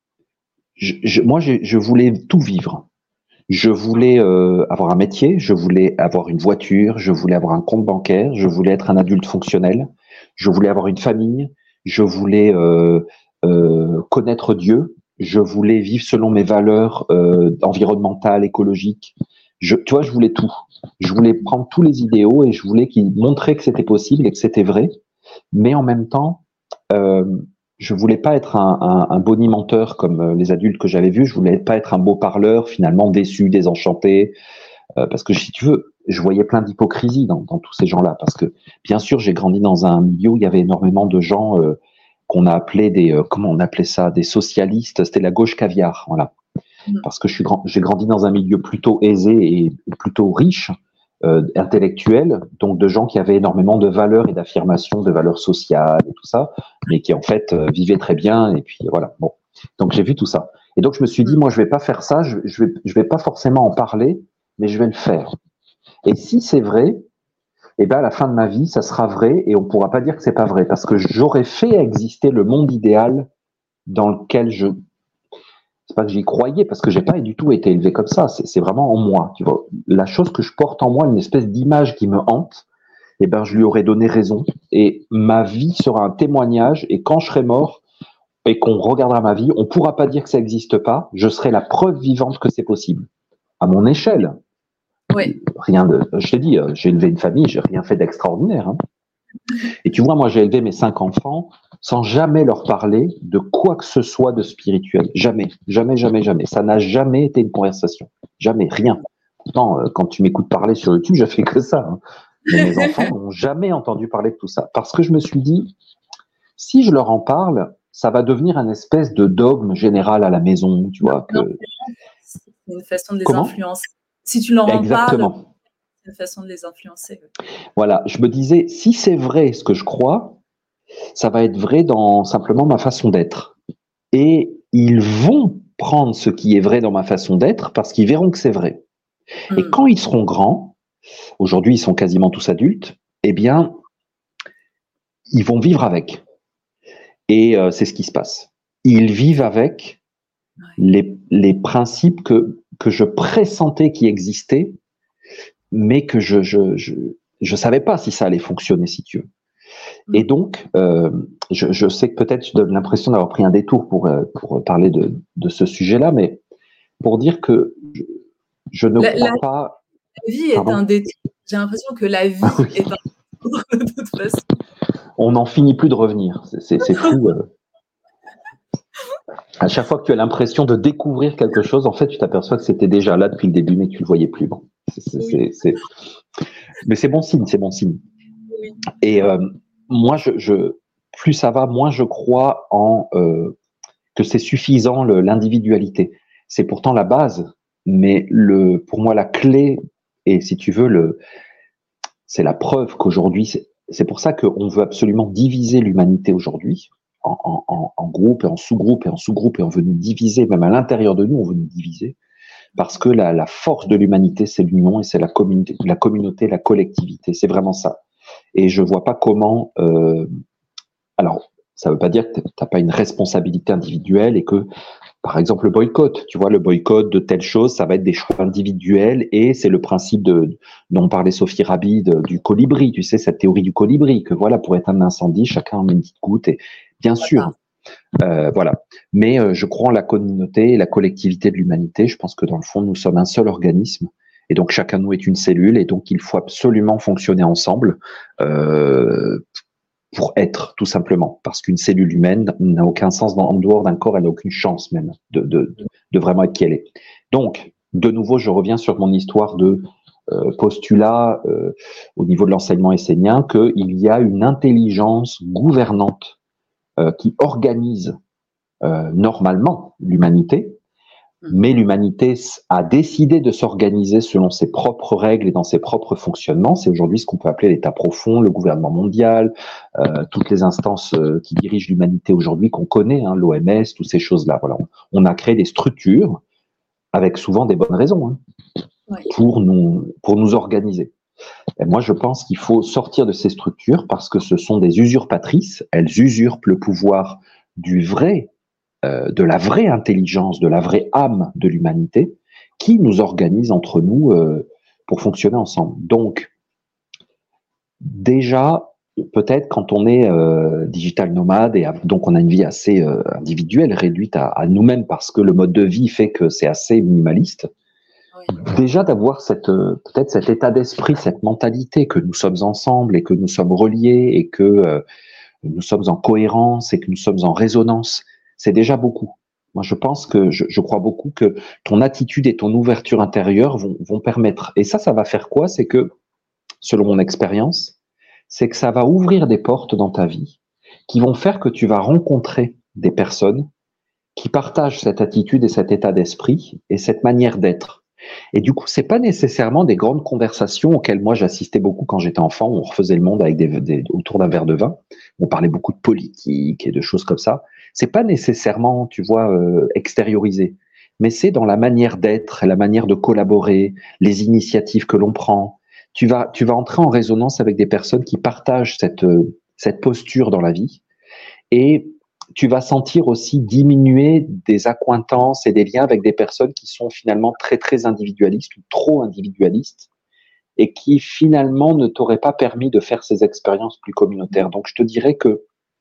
moi, je voulais tout vivre. Je voulais avoir un métier, je voulais avoir une voiture, je voulais avoir un compte bancaire, je voulais être un adulte fonctionnel, je voulais avoir une famille, je voulais connaître Dieu, je voulais vivre selon mes valeurs environnementales, écologiques. Tu vois, je voulais tout. Je voulais prendre tous les idéaux et je voulais qu'ils montraient que c'était possible et que c'était vrai. Mais en même temps, je voulais pas être un bonimenteur comme les adultes que j'avais vus. Je voulais pas être un beau parleur, finalement déçu, désenchanté, parce que si tu veux, je voyais plein d'hypocrisie dans tous ces gens-là. Parce que bien sûr, j'ai grandi dans un milieu où il y avait énormément de gens qu'on a appelés comment on appelait ça, des socialistes. C'était la gauche caviar, voilà. Parce que j'ai grandi dans un milieu plutôt aisé et plutôt riche. Intellectuels, donc de gens qui avaient énormément de valeurs et d'affirmations, de valeurs sociales et tout ça, mais qui en fait vivaient très bien. Et puis voilà. Bon, donc j'ai vu tout ça. Et donc je me suis dit, moi je vais pas faire ça, je vais pas forcément en parler, mais je vais le faire. Et si c'est vrai, eh ben à la fin de ma vie, ça sera vrai et on pourra pas dire que c'est pas vrai parce que j'aurais fait exister le monde idéal dans lequel c'est pas que j'y croyais parce que j'ai pas du tout été élevé comme ça. C'est vraiment en moi. Tu vois, la chose que je porte en moi, une espèce d'image qui me hante. Eh ben, je lui aurais donné raison. Et ma vie sera un témoignage. Et quand je serai mort et qu'on regardera ma vie, on pourra pas dire que ça n'existe pas. Je serai la preuve vivante que c'est possible. À mon échelle. Oui. Je t'ai dit, j'ai élevé une famille, j'ai rien fait d'extraordinaire. Hein. Et tu vois, moi, j'ai élevé mes 5 enfants sans jamais leur parler de quoi que ce soit de spirituel. Jamais, jamais, jamais, jamais. Ça n'a jamais été une conversation. Jamais, rien. Pourtant, quand tu m'écoutes parler sur YouTube, je fais que ça. Hein. Mais mes enfants n'ont jamais entendu parler de tout ça. Parce que je me suis dit, si je leur en parle, ça va devenir un espèce de dogme général à la maison, tu vois. C'est une façon de les influencer. Si tu leur en parles, c'est une façon de les influencer. Voilà, je me disais, si c'est vrai ce que je crois, ça va être vrai dans simplement ma façon d'être. Et ils vont prendre ce qui est vrai dans ma façon d'être parce qu'ils verront que c'est vrai. Et quand ils seront grands, aujourd'hui ils sont quasiment tous adultes, eh bien, ils vont vivre avec. Et c'est ce qui se passe. Ils vivent avec les principes que je pressentais qui existaient, mais que je savais pas si ça allait fonctionner, si tu veux. Et donc, je sais que peut-être je donne l'impression d'avoir pris un détour pour parler de ce sujet-là, mais pour dire que je ne crois pas... La vie est un détour. J'ai l'impression que la vie est un détour de toute façon. On n'en finit plus de revenir. C'est fou. À chaque fois que tu as l'impression de découvrir quelque chose, en fait, tu t'aperçois que c'était déjà là depuis le début, mais que tu le voyais plus. Bon, mais c'est bon signe, c'est bon signe. Oui. Et moi, plus ça va, moins je crois en que c'est suffisant l'individualité. C'est pourtant la base, mais pour moi la clé, et si tu veux c'est la preuve qu'aujourd'hui, c'est pour ça qu'on veut absolument diviser l'humanité aujourd'hui en groupes et en sous-groupes et en sous-groupes, et on veut nous diviser, même à l'intérieur de nous, on veut nous diviser, parce que la force de l'humanité, c'est l'union, et c'est la communauté, la collectivité, c'est vraiment ça. Et je vois pas comment... alors, ça veut pas dire que t'as pas une responsabilité individuelle et que, par exemple, le boycott, tu vois, le boycott de telle chose, ça va être des choix individuels, et c'est le principe dont parlait Sophie Rabi du colibri, tu sais, cette théorie du colibri, que voilà, pour éteindre l'incendie, chacun en met une petite goutte, et bien sûr, voilà. Mais je crois en la communauté et la collectivité de l'humanité. Je pense que dans le fond, nous sommes un seul organisme, et donc chacun de nous est une cellule, et donc il faut absolument fonctionner ensemble pour être, tout simplement, parce qu'une cellule humaine n'a aucun sens en dehors d'un corps, elle n'a aucune chance même de vraiment être qui elle est. Donc, de nouveau, je reviens sur mon histoire de postulat au niveau de l'enseignement essénien, qu'il y a une intelligence gouvernante qui organise normalement l'humanité, mais l'humanité a décidé de s'organiser selon ses propres règles et dans ses propres fonctionnements. C'est aujourd'hui ce qu'on peut appeler l'État profond, le gouvernement mondial, toutes les instances qui dirigent l'humanité aujourd'hui qu'on connaît, hein, l'OMS, toutes ces choses-là. Voilà, on a créé des structures avec souvent des bonnes raisons pour nous organiser. Et moi, je pense qu'il faut sortir de ces structures parce que ce sont des usurpatrices. Elles usurpent le pouvoir de la vraie intelligence, de la vraie âme de l'humanité, qui nous organise entre nous pour fonctionner ensemble. Donc, déjà, peut-être quand on est digital nomade, et donc on a une vie assez individuelle, réduite à nous-mêmes, parce que le mode de vie fait que c'est assez minimaliste, déjà d'avoir peut-être cet état d'esprit, cette mentalité que nous sommes ensemble et que nous sommes reliés et que nous sommes en cohérence et que nous sommes en résonance, c'est déjà beaucoup. Moi, je pense que je crois beaucoup que ton attitude et ton ouverture intérieure vont permettre. Et ça va faire quoi? C'est que, selon mon expérience, c'est que ça va ouvrir des portes dans ta vie qui vont faire que tu vas rencontrer des personnes qui partagent cette attitude et cet état d'esprit et cette manière d'être. Et du coup, c'est pas nécessairement des grandes conversations auxquelles moi j'assistais beaucoup quand j'étais enfant, où on refaisait le monde avec autour d'un verre de vin. On parlait beaucoup de politique et de choses comme ça. C'est pas nécessairement, tu vois, extériorisé, mais c'est dans la manière d'être, la manière de collaborer, les initiatives que l'on prend. Tu vas entrer en résonance avec des personnes qui partagent cette posture dans la vie, et tu vas sentir aussi diminuer des accointances et des liens avec des personnes qui sont finalement très, très individualistes ou trop individualistes et qui finalement ne t'auraient pas permis de faire ces expériences plus communautaires. Donc, je te dirais que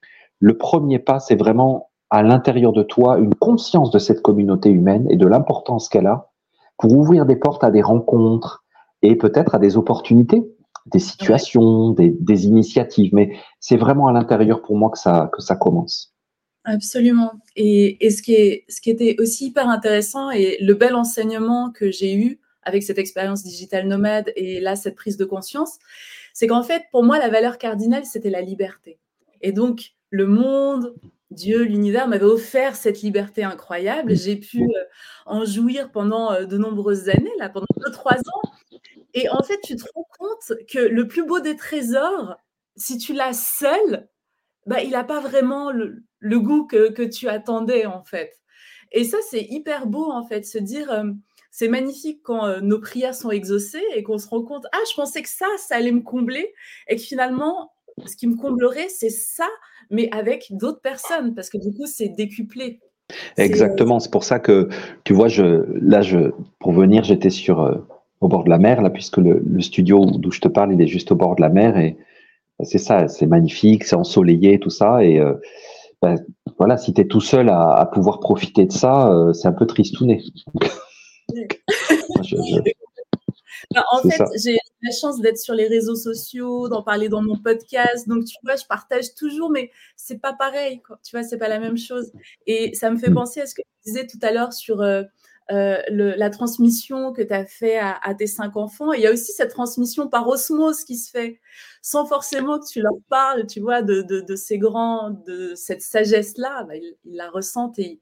le premier pas, c'est vraiment à l'intérieur de toi une conscience de cette communauté humaine et de l'importance qu'elle a pour ouvrir des portes à des rencontres et peut-être à des opportunités, des situations, des initiatives. Mais c'est vraiment à l'intérieur pour moi que ça commence. Absolument. Et ce qui était aussi hyper intéressant et le bel enseignement que j'ai eu avec cette expérience digital nomade et là, cette prise de conscience, c'est qu'en fait, pour moi, la valeur cardinale, c'était la liberté. Et donc, le monde, Dieu, l'univers m'avait offert cette liberté incroyable. J'ai pu en jouir pendant de nombreuses années, là, pendant 2-3 ans. Et en fait, tu te rends compte que le plus beau des trésors, si tu l'as seul, bah, il n'a pas vraiment le goût que tu attendais, en fait. Et ça, c'est hyper beau, en fait, se dire, c'est magnifique quand nos prières sont exaucées et qu'on se rend compte, ah, je pensais que ça allait me combler, et que finalement, ce qui me comblerait, c'est ça, mais avec d'autres personnes, parce que du coup, c'est décuplé. Exactement, c'est pour ça que, tu vois, pour venir, j'étais au bord de la mer, là, puisque le studio d'où je te parle, il est juste au bord de la mer, et c'est ça, c'est magnifique, c'est ensoleillé, tout ça, et ben, voilà, si tu es tout seul à pouvoir profiter de ça, c'est un peu tristouné. En c'est fait, ça. j'ai la chance d'être sur les réseaux sociaux, d'en parler dans mon podcast. Donc, tu vois, je partage toujours, mais c'est pas pareil, quoi. Tu vois, c'est pas la même chose. Et ça me fait penser à ce que tu disais tout à l'heure sur la transmission que tu as fait à tes 5 enfants. Et il y a aussi cette transmission par osmose qui se fait, sans forcément que tu leur parles, tu vois, de ces grands, de cette sagesse-là. Bah, ils la ressentent et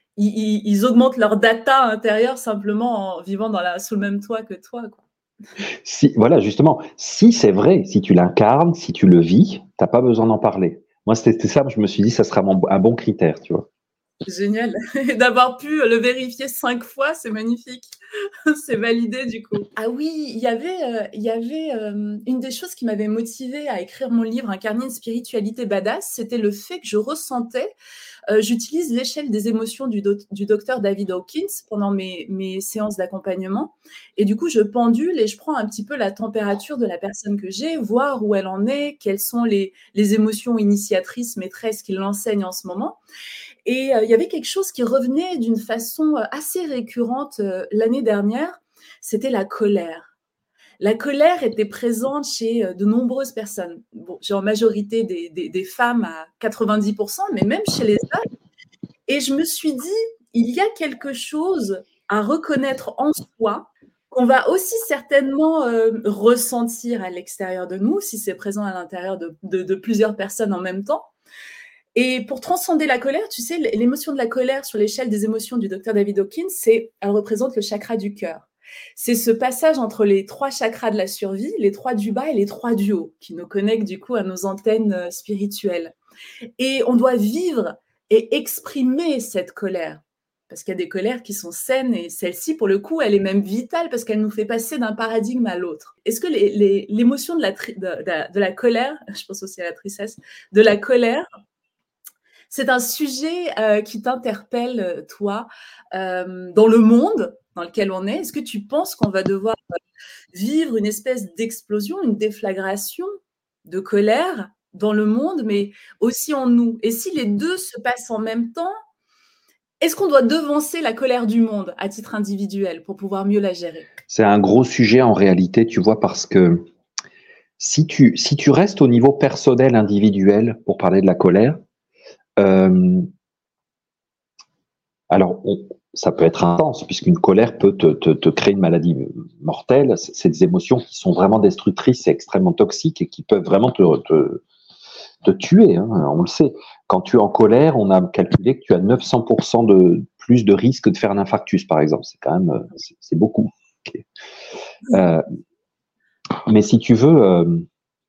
ils augmentent leur data intérieure simplement en vivant sous le même toit que toi, quoi. Si, voilà, justement, si c'est vrai, si tu l'incarnes, si tu le vis, t'as pas besoin d'en parler. Moi, c'était ça, je me suis dit, ça sera un bon critère, tu vois. Génial. Et d'avoir pu le vérifier 5 fois, c'est magnifique. C'est validé, du coup. Ah oui, il y avait une des choses qui m'avait motivée à écrire mon livre, Incarner une spiritualité badass, c'était le fait que je ressentais, j'utilise l'échelle des émotions du docteur David Hawkins pendant mes séances d'accompagnement. Et du coup, je pendule et je prends un petit peu la température de la personne que j'ai, voir où elle en est, quelles sont les émotions initiatrices, maîtresses qui l'enseignent en ce moment. Et il y avait quelque chose qui revenait d'une façon assez récurrente l'année dernière, c'était la colère. La colère était présente chez de nombreuses personnes. Bon, j'ai en majorité des femmes à 90%, mais même chez les hommes. Et je me suis dit, il y a quelque chose à reconnaître en soi qu'on va aussi certainement ressentir à l'extérieur de nous, si c'est présent à l'intérieur de plusieurs personnes en même temps. Et pour transcender la colère, tu sais, l'émotion de la colère sur l'échelle des émotions du docteur David Hawkins, elle représente le chakra du cœur. C'est ce passage entre les 3 chakras de la survie, les 3 du bas et les 3 du haut, qui nous connectent du coup à nos antennes spirituelles. Et on doit vivre et exprimer cette colère. Parce qu'il y a des colères qui sont saines et celle-ci, pour le coup, elle est même vitale parce qu'elle nous fait passer d'un paradigme à l'autre. Est-ce que l'émotion de la colère, je pense aussi à la tristesse, de la colère, c'est un sujet qui t'interpelle, toi, dans le monde dans lequel on est. Est-ce que tu penses qu'on va devoir vivre une espèce d'explosion, une déflagration de colère dans le monde, mais aussi en nous? Et si les deux se passent en même temps, est-ce qu'on doit devancer la colère du monde à titre individuel pour pouvoir mieux la gérer? C'est un gros sujet en réalité, tu vois, parce que si tu restes au niveau personnel, individuel, pour parler de la colère, alors ça peut être intense, puisqu'une colère peut te créer une maladie mortelle. C'est des émotions qui sont vraiment destructrices et extrêmement toxiques et qui peuvent vraiment te tuer, hein, on le sait. Quand tu es en colère, on a calculé que tu as 900% de plus de risque de faire un infarctus, par exemple. C'est quand même, c'est beaucoup. Okay. Mais si tu veux,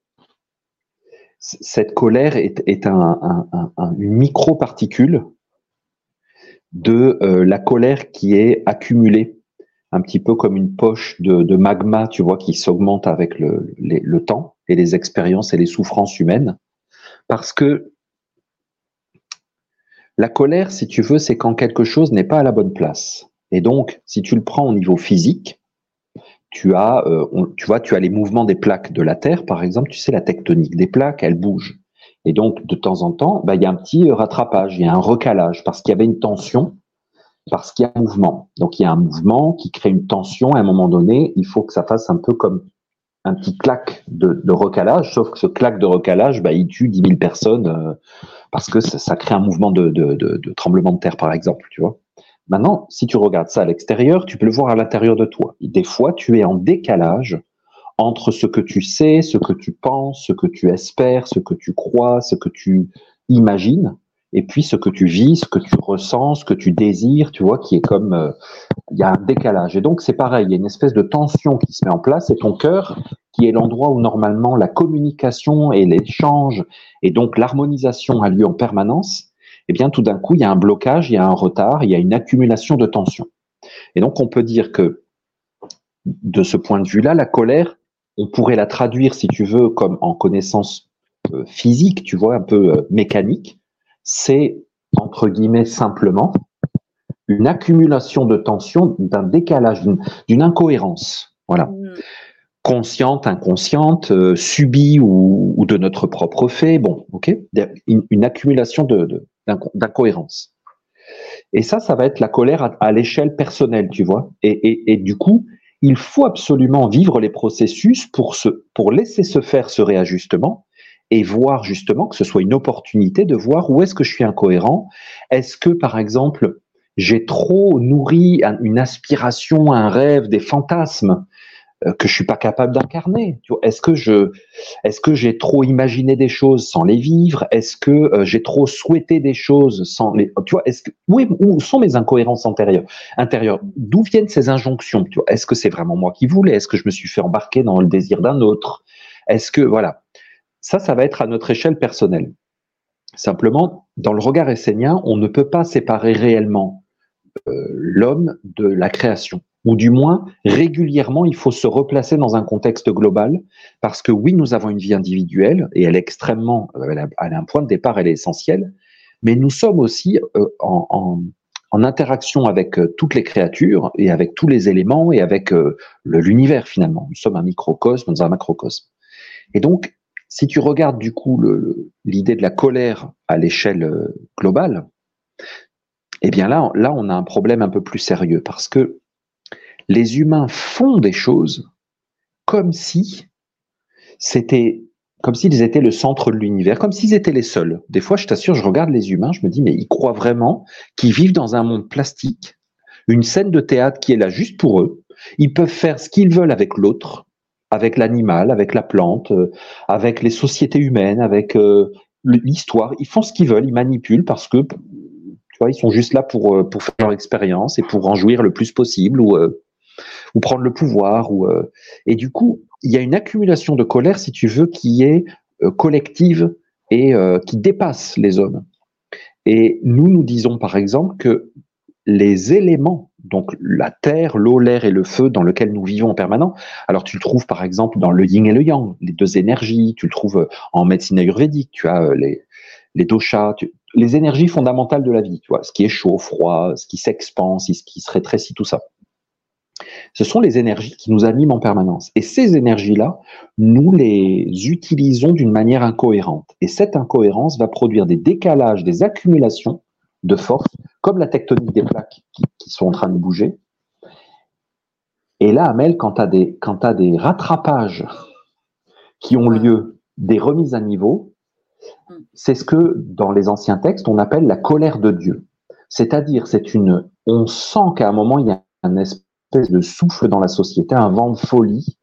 cette colère est une micro-particule de la colère qui est accumulée, un petit peu comme une poche de magma, tu vois, qui s'augmente avec le temps et les expériences et les souffrances humaines. Parce que la colère, si tu veux, c'est quand quelque chose n'est pas à la bonne place. Et donc, si tu le prends au niveau physique, tu as les mouvements des plaques de la Terre, par exemple, tu sais, la tectonique des plaques, elle bouge. Et donc, de temps en temps, il y a un petit rattrapage, il y a un recalage, parce qu'il y avait une tension, parce qu'il y a un mouvement. Donc, il y a un mouvement qui crée une tension. À un moment donné, il faut que ça fasse un peu comme un petit claque de recalage, sauf que ce claque de recalage, il tue 10 000 personnes parce que ça crée un mouvement de tremblement de terre, par exemple, tu vois. Maintenant, si tu regardes ça à l'extérieur, tu peux le voir à l'intérieur de toi. Et des fois, tu es en décalage entre ce que tu sais, ce que tu penses, ce que tu espères, ce que tu crois, ce que tu imagines, et puis ce que tu vis, ce que tu ressens, ce que tu désires, tu vois, qui est comme... il y a un décalage. Et donc, c'est pareil, il y a une espèce de tension qui se met en place et ton cœur, qui est l'endroit où normalement la communication et l'échange et donc l'harmonisation a lieu en permanence, eh bien tout d'un coup, il y a un blocage, il y a un retard, il y a une accumulation de tension. Et donc on peut dire que de ce point de vue-là, la colère, on pourrait la traduire, si tu veux, comme en connaissance physique, tu vois, un peu mécanique. C'est, entre guillemets, simplement une accumulation de tension, d'un décalage, d'une incohérence. Voilà. Consciente, inconsciente, subie ou de notre propre fait. Bon, ok. Une accumulation d'incohérence. Et ça va être la colère à l'échelle personnelle, tu vois. Et du coup, il faut absolument vivre les processus pour laisser se faire ce réajustement et voir justement que ce soit une opportunité de voir où est-ce que je suis incohérent. Est-ce que, par exemple, j'ai trop nourri une aspiration, un rêve, des fantasmes que je suis pas capable d'incarner. Est-ce que j'ai trop imaginé des choses sans les vivre? Est-ce que j'ai trop souhaité des choses sans les, tu vois, où sont mes incohérences intérieures? D'où viennent ces injonctions? Tu vois, est-ce que c'est vraiment moi qui voulais? Est-ce que je me suis fait embarquer dans le désir d'un autre? Est-ce que, voilà. Ça va être à notre échelle personnelle. Simplement, dans le regard essénien, on ne peut pas séparer réellement l'homme de la création. Ou du moins, régulièrement, il faut se replacer dans un contexte global, parce que oui, nous avons une vie individuelle, et elle est extrêmement, elle a un point de départ, elle est essentielle, mais nous sommes aussi en interaction avec toutes les créatures, et avec tous les éléments, et avec l'univers finalement. Nous sommes un microcosme dans un macrocosme. Et donc, si tu regardes du coup l'idée de la colère à l'échelle globale, eh bien là, on a un problème un peu plus sérieux, parce que les humains font des choses comme s'ils étaient le centre de l'univers, comme s'ils étaient les seuls. Des fois, je t'assure, je regarde les humains, je me dis, mais ils croient vraiment qu'ils vivent dans un monde plastique, une scène de théâtre qui est là juste pour eux. Ils peuvent faire ce qu'ils veulent avec l'autre, avec l'animal, avec la plante, avec les sociétés humaines, avec l'histoire. Ils font ce qu'ils veulent, ils manipulent parce que, tu vois, ils sont juste là pour faire leur expérience et pour en jouir le plus possible ou prendre le pouvoir. Et du coup, il y a une accumulation de colère, si tu veux, qui est collective et qui dépasse les hommes. Et nous disons par exemple que les éléments, donc la terre, l'eau, l'air et le feu dans lequel nous vivons en permanence, alors tu le trouves par exemple dans le yin et le yang, les deux énergies, tu le trouves en médecine ayurvédique, tu as les doshas, les énergies fondamentales de la vie, tu vois, ce qui est chaud, froid, ce qui s'expanse, ce qui se rétrécit, tout ça. Ce sont les énergies qui nous animent en permanence. Et ces énergies-là, nous les utilisons d'une manière incohérente. Et cette incohérence va produire des décalages, des accumulations de force, comme la tectonique des plaques qui sont en train de bouger. Et là, Amel, quand tu as des rattrapages qui ont lieu, des remises à niveau, c'est ce que, dans les anciens textes, on appelle la colère de Dieu. C'est-à-dire, on sent qu'à un moment, il y a un espèce de souffle dans la société, un vent de folie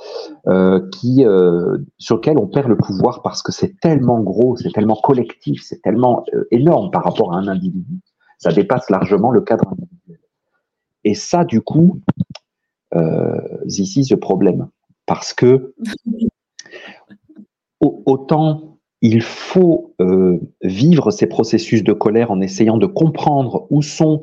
sur lequel on perd le pouvoir parce que c'est tellement gros, c'est tellement collectif, c'est tellement énorme par rapport à un individu. Ça dépasse largement le cadre individuel. Et ça, du coup, this is the problème. Parce que autant il faut vivre ces processus de colère en essayant de comprendre où sont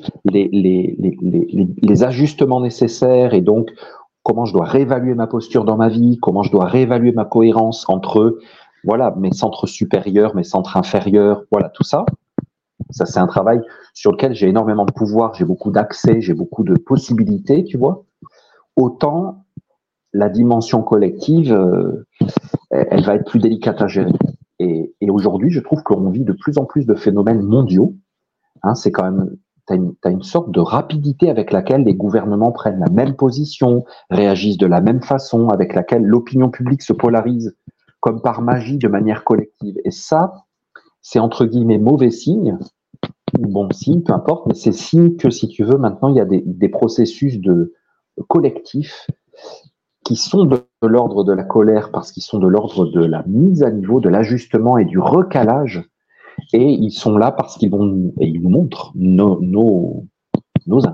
les ajustements nécessaires et donc comment je dois réévaluer ma posture dans ma vie, comment je dois réévaluer ma cohérence entre mes centres supérieurs, mes centres inférieurs, voilà, tout ça. Ça, c'est un travail sur lequel j'ai énormément de pouvoir, j'ai beaucoup d'accès, j'ai beaucoup de possibilités, tu vois. Autant la dimension collective, elle va être plus délicate à gérer. Et aujourd'hui, je trouve qu'on vit de plus en plus de phénomènes mondiaux. C'est quand même, t'as une sorte de rapidité avec laquelle les gouvernements prennent la même position, réagissent de la même façon, avec laquelle l'opinion publique se polarise comme par magie de manière collective. Et ça, c'est entre guillemets mauvais signe, ou bon signe, peu importe, mais c'est signe que, si tu veux, maintenant, il y a des processus de collectifs qui sont de l'ordre de la colère parce qu'ils sont de l'ordre de la mise à niveau, de l'ajustement et du recalage. Et ils sont là parce qu'ils nous montrent nos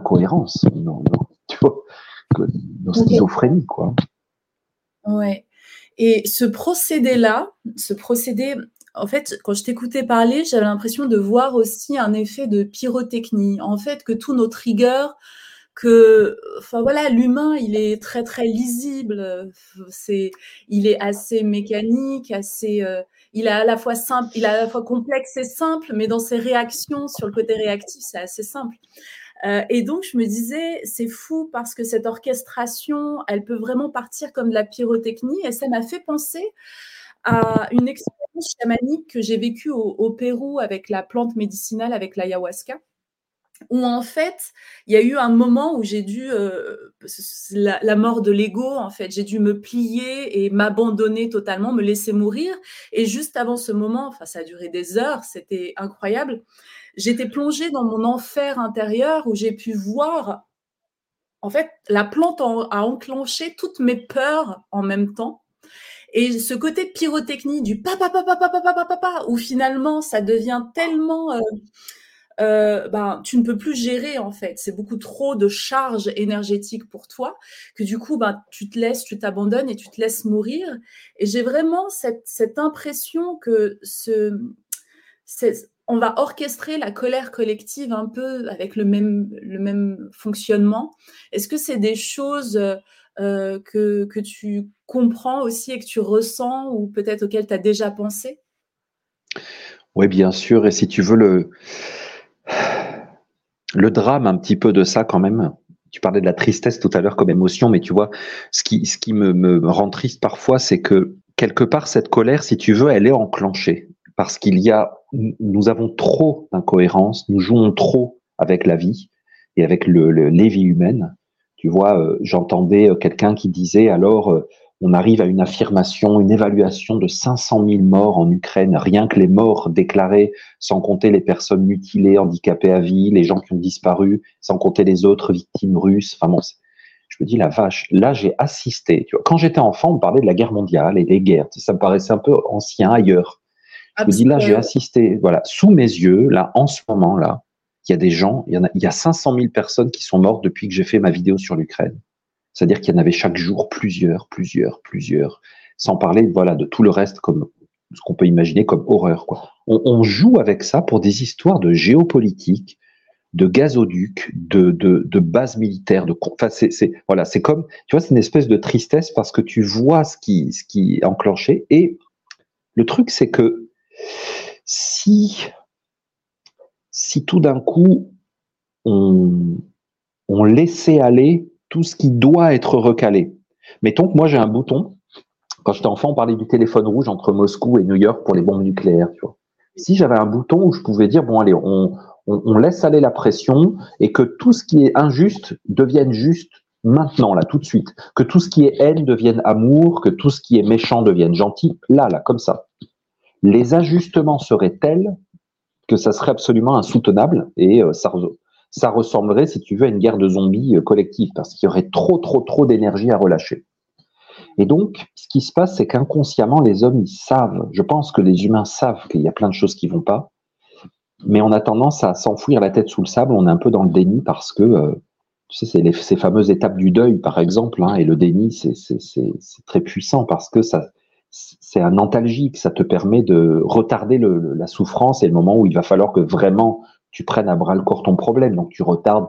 incohérences, nos schizophrénies, quoi. Ouais. Et ce procédé, en fait, quand je t'écoutais parler, j'avais l'impression de voir aussi un effet de pyrotechnie. En fait, que tous nos triggers, enfin voilà, l'humain, il est très très lisible. Il est assez mécanique, il est à la fois simple, il est à la fois complexe et simple, mais dans ses réactions, sur le côté réactif, c'est assez simple. Et donc, je me disais, c'est fou parce que cette orchestration, elle peut vraiment partir comme de la pyrotechnie. Et ça m'a fait penser à une expérience chamanique que j'ai vécue au Pérou avec la plante médicinale, avec l'ayahuasca, où en fait, il y a eu un moment où j'ai dû, la mort de l'ego, en fait, j'ai dû me plier et m'abandonner totalement, me laisser mourir. Et juste avant ce moment, enfin, ça a duré des heures, c'était incroyable. J'étais plongée dans mon enfer intérieur où j'ai pu voir, en fait, la plante a enclenché toutes mes peurs en même temps. Et ce côté pyrotechnie du papa, où finalement ça devient tellement, tu ne peux plus gérer en fait. C'est beaucoup trop de charge énergétique pour toi que du coup, tu t'abandonnes et tu te laisses mourir. Et j'ai vraiment cette impression que on va orchestrer la colère collective un peu avec le même fonctionnement. Est-ce que c'est des choses que tu comprends aussi et que tu ressens ou peut-être auxquelles tu as déjà pensé? Oui, bien sûr. Et si tu veux, le drame un petit peu de ça quand même, tu parlais de la tristesse tout à l'heure comme émotion, mais tu vois, ce qui me rend triste parfois, c'est que quelque part, cette colère, si tu veux, elle est enclenchée. Parce nous avons trop d'incohérences, nous jouons trop avec la vie et avec les vies humaines. Tu vois, j'entendais quelqu'un qui disait alors, on arrive à une affirmation, une évaluation de 500 000 morts en Ukraine, rien que les morts déclarés, sans compter les personnes mutilées, handicapées à vie, les gens qui ont disparu, sans compter les autres victimes russes. Enfin bon, je me dis la vache, là j'ai assisté. Tu vois, quand j'étais enfant, on parlait de la guerre mondiale et des guerres. Ça me paraissait un peu ancien ailleurs. Je me dis là, j'ai assisté, voilà, sous mes yeux, là, en ce moment, là, il y a des gens, il y a 500 000 personnes qui sont mortes depuis que j'ai fait ma vidéo sur l'Ukraine. C'est-à-dire qu'il y en avait chaque jour plusieurs, sans parler, voilà, de tout le reste comme ce qu'on peut imaginer comme horreur, quoi. On joue avec ça pour des histoires de géopolitique, de gazoducs, de bases militaires, enfin, voilà, c'est comme, tu vois, c'est une espèce de tristesse parce que tu vois ce qui est enclenché. Et le truc, c'est que si tout d'un coup on laissait aller tout ce qui doit être recalé. Mettons que moi j'ai un bouton. Quand j'étais enfant, on parlait du téléphone rouge entre Moscou et New York pour les bombes nucléaires. Tu vois. Si j'avais un bouton où je pouvais dire bon allez, on laisse aller la pression et que tout ce qui est injuste devienne juste maintenant, là, tout de suite. Que tout ce qui est haine devienne amour, que tout ce qui est méchant devienne gentil, là, comme ça. Les ajustements seraient tels que ça serait absolument insoutenable et ça ressemblerait, si tu veux, à une guerre de zombies collective parce qu'il y aurait trop d'énergie à relâcher. Et donc, ce qui se passe, c'est qu'inconsciemment, les hommes, ils savent, je pense que les humains savent qu'il y a plein de choses qui vont pas, mais on a tendance à s'enfouir la tête sous le sable, on est un peu dans le déni parce que, tu sais, c'est ces fameuses étapes du deuil, par exemple, hein, et le déni, c'est très puissant parce que c'est un antalgique, ça te permet de retarder la souffrance et le moment où il va falloir que vraiment tu prennes à bras le corps ton problème. Donc tu retardes.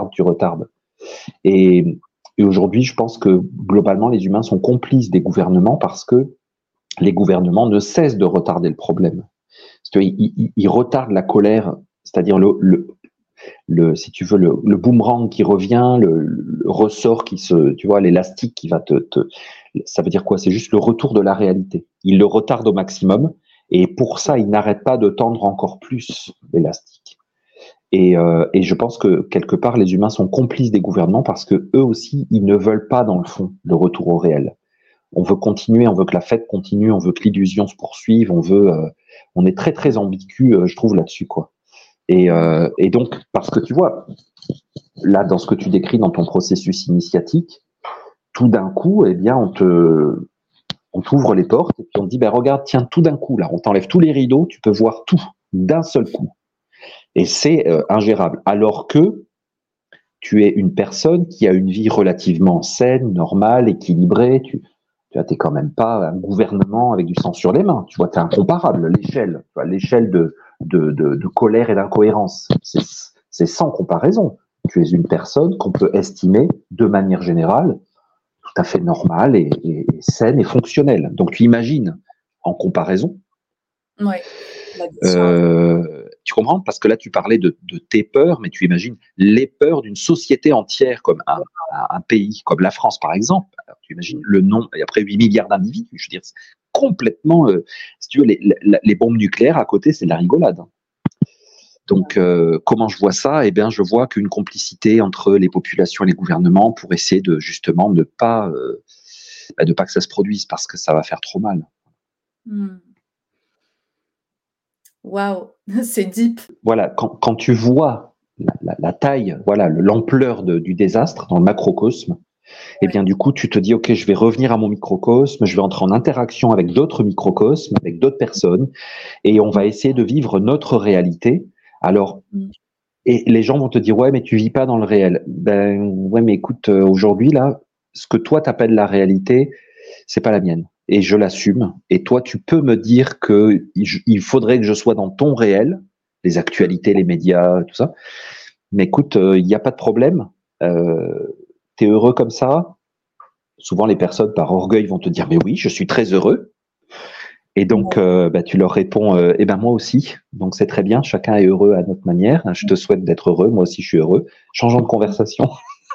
Et aujourd'hui, je pense que globalement, les humains sont complices des gouvernements parce que les gouvernements ne cessent de retarder le problème. Ils retardent la colère, c'est-à-dire si tu veux, le boomerang qui revient, le ressort tu vois, l'élastique qui va ça veut dire quoi? C'est juste le retour de la réalité. Ils le retardent au maximum et pour ça, ils n'arrêtent pas de tendre encore plus l'élastique. Et je pense que quelque part, les humains sont complices des gouvernements parce que eux aussi, ils ne veulent pas, dans le fond, le retour au réel. On veut continuer, on veut que la fête continue, on veut que l'illusion se poursuive, on est très ambigu, je trouve, là-dessus, quoi. Et donc, parce que tu vois, là, dans ce que tu décris dans ton processus initiatique, tout d'un coup, eh bien, on t'ouvre les portes et puis on te dit, ben regarde, tiens, tout d'un coup, là, on t'enlève tous les rideaux, tu peux voir tout d'un seul coup. Et c'est ingérable. Alors que tu es une personne qui a une vie relativement saine, normale, équilibrée. Tu vois, t'es quand même pas un gouvernement avec du sang sur les mains. Tu vois, t'es incomparable. L'échelle, tu vois, l'échelle de colère et d'incohérence, c'est sans comparaison. Tu es une personne qu'on peut estimer de manière générale tout à fait normale et saine et fonctionnelle. Donc tu imagines en comparaison. Ouais. Tu comprends? Parce que là, tu parlais de tes peurs, mais tu imagines les peurs d'une société entière comme un pays, comme la France, par exemple. Alors, tu imagines le nombre, et après 8 milliards d'individus, je veux dire, c'est complètement, si tu veux, les bombes nucléaires à côté, c'est de la rigolade. Donc, comment je vois ça? Eh bien, je vois qu'une complicité entre les populations et les gouvernements pour essayer de, justement, ne pas que ça se produise parce que ça va faire trop mal. Waouh, c'est deep. Voilà, quand tu vois la taille, voilà, l'ampleur du désastre dans le macrocosme, eh bien, du coup, tu te dis, OK, je vais revenir à mon microcosme, je vais entrer en interaction avec d'autres microcosmes, avec d'autres personnes, et on va essayer de vivre notre réalité. Alors, et les gens vont te dire, ouais, mais tu vis pas dans le réel. Ben, ouais, mais écoute, aujourd'hui, là, ce que toi t'appelles la réalité, c'est pas la mienne. Et je l'assume. Et toi, tu peux me dire que il faudrait que je sois dans ton réel, les actualités, les médias, tout ça. Mais écoute, il n'y a pas de problème. T'es heureux comme ça? Souvent, les personnes, par orgueil, vont te dire, mais oui, je suis très heureux. Et donc, tu leur réponds, eh ben moi aussi. Donc, c'est très bien. Chacun est heureux à notre manière. Je te souhaite d'être heureux. Moi aussi, je suis heureux. Changeons de conversation.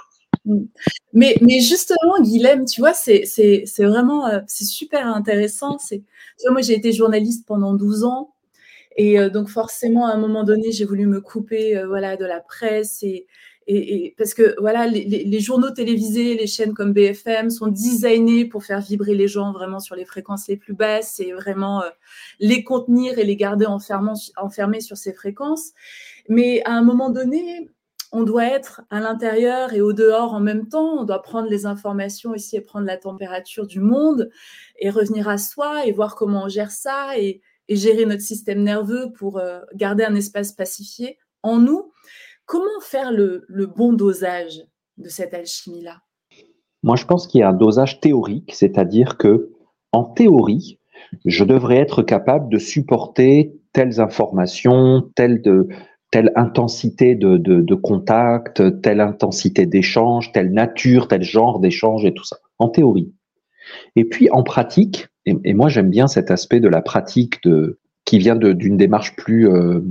Mais justement, Guilhem, tu vois, c'est vraiment, c'est super intéressant. Tu vois, moi, j'ai été journaliste pendant 12 ans. Et donc, forcément, à un moment donné, j'ai voulu me couper voilà, de la presse. Et parce que voilà, les journaux télévisés, les chaînes comme BFM sont designés pour faire vibrer les gens vraiment sur les fréquences les plus basses et vraiment les contenir et les garder enfermés sur ces fréquences. Mais à un moment donné, on doit être à l'intérieur et au dehors en même temps. On doit prendre les informations ici et prendre la température du monde et revenir à soi et voir comment on gère ça et gérer notre système nerveux pour garder un espace pacifié en nous. Comment faire le bon dosage de cette alchimie-là? Moi, je pense qu'il y a un dosage théorique, c'est-à-dire que, en théorie, je devrais être capable de supporter telles informations, telle intensité de contact, telle intensité d'échange, telle nature, tel genre d'échange et tout ça. En théorie. Et puis, en pratique, et moi, j'aime bien cet aspect de la pratique qui vient d'une démarche plus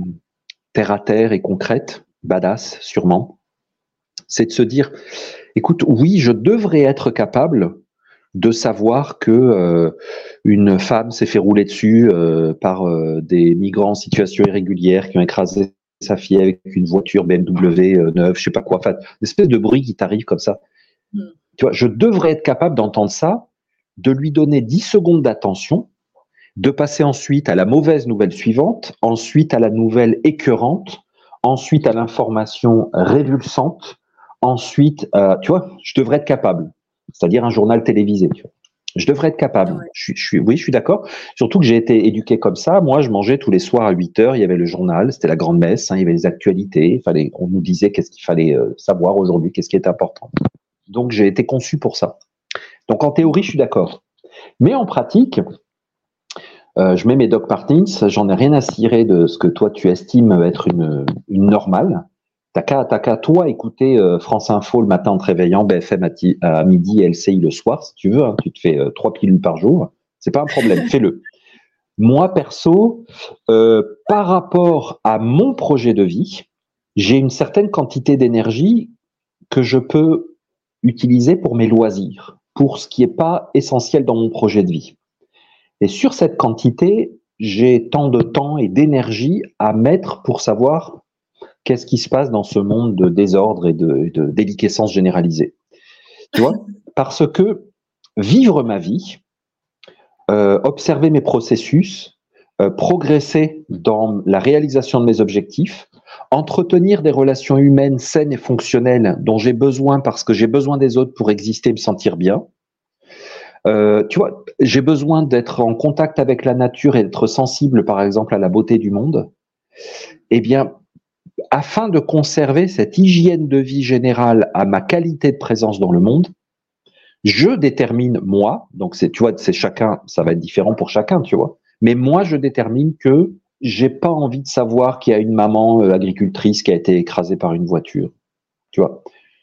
terre à terre et concrète, badass sûrement, c'est de se dire, écoute, oui, je devrais être capable de savoir que une femme s'est fait rouler dessus par des migrants en situation irrégulière qui ont écrasé sa fille avec une voiture BMW neuve, je sais pas quoi, enfin, une espèce de bruit qui t'arrive comme ça. Tu vois, je devrais être capable d'entendre ça, de lui donner 10 secondes d'attention, de passer ensuite à la mauvaise nouvelle suivante, ensuite à la nouvelle écœurante, ensuite à l'information révulsante, ensuite, tu vois, je devrais être capable. C'est-à-dire un journal télévisé. Tu vois. Je devrais être capable. Ouais. Oui, je suis d'accord. Surtout que j'ai été éduqué comme ça. Moi, je mangeais tous les soirs à 8 heures. Il y avait le journal, c'était la grande messe. Il y avait les actualités. On nous disait qu'est-ce qu'il fallait savoir aujourd'hui, qu'est-ce qui est important. Donc, j'ai été conçu pour ça. Donc, en théorie, je suis d'accord. Mais en pratique, je mets mes dog partings, j'en ai rien à cirer de ce que toi tu estimes être une normale. T'as qu'à toi écouter France Info le matin en te réveillant, BFM à midi et LCI le soir, si tu veux. Hein, tu te fais 3 pilules par jour, c'est pas un problème, fais-le. Moi perso, par rapport à mon projet de vie, j'ai une certaine quantité d'énergie que je peux utiliser pour mes loisirs, pour ce qui n'est pas essentiel dans mon projet de vie. Et sur cette quantité, j'ai tant de temps et d'énergie à mettre pour savoir qu'est-ce qui se passe dans ce monde de désordre et de déliquescence généralisée. Tu vois? Parce que vivre ma vie, observer mes processus, progresser dans la réalisation de mes objectifs, entretenir des relations humaines saines et fonctionnelles dont j'ai besoin parce que j'ai besoin des autres pour exister et me sentir bien. Tu vois, j'ai besoin d'être en contact avec la nature et d'être sensible, par exemple, à la beauté du monde. Eh bien, afin de conserver cette hygiène de vie générale à ma qualité de présence dans le monde, Je détermine moi, donc tu vois, c'est chacun, ça va être différent pour chacun, tu vois. Mais moi, je détermine que j'ai pas envie de savoir qu'il y a une maman agricultrice qui a été écrasée par une voiture, tu vois.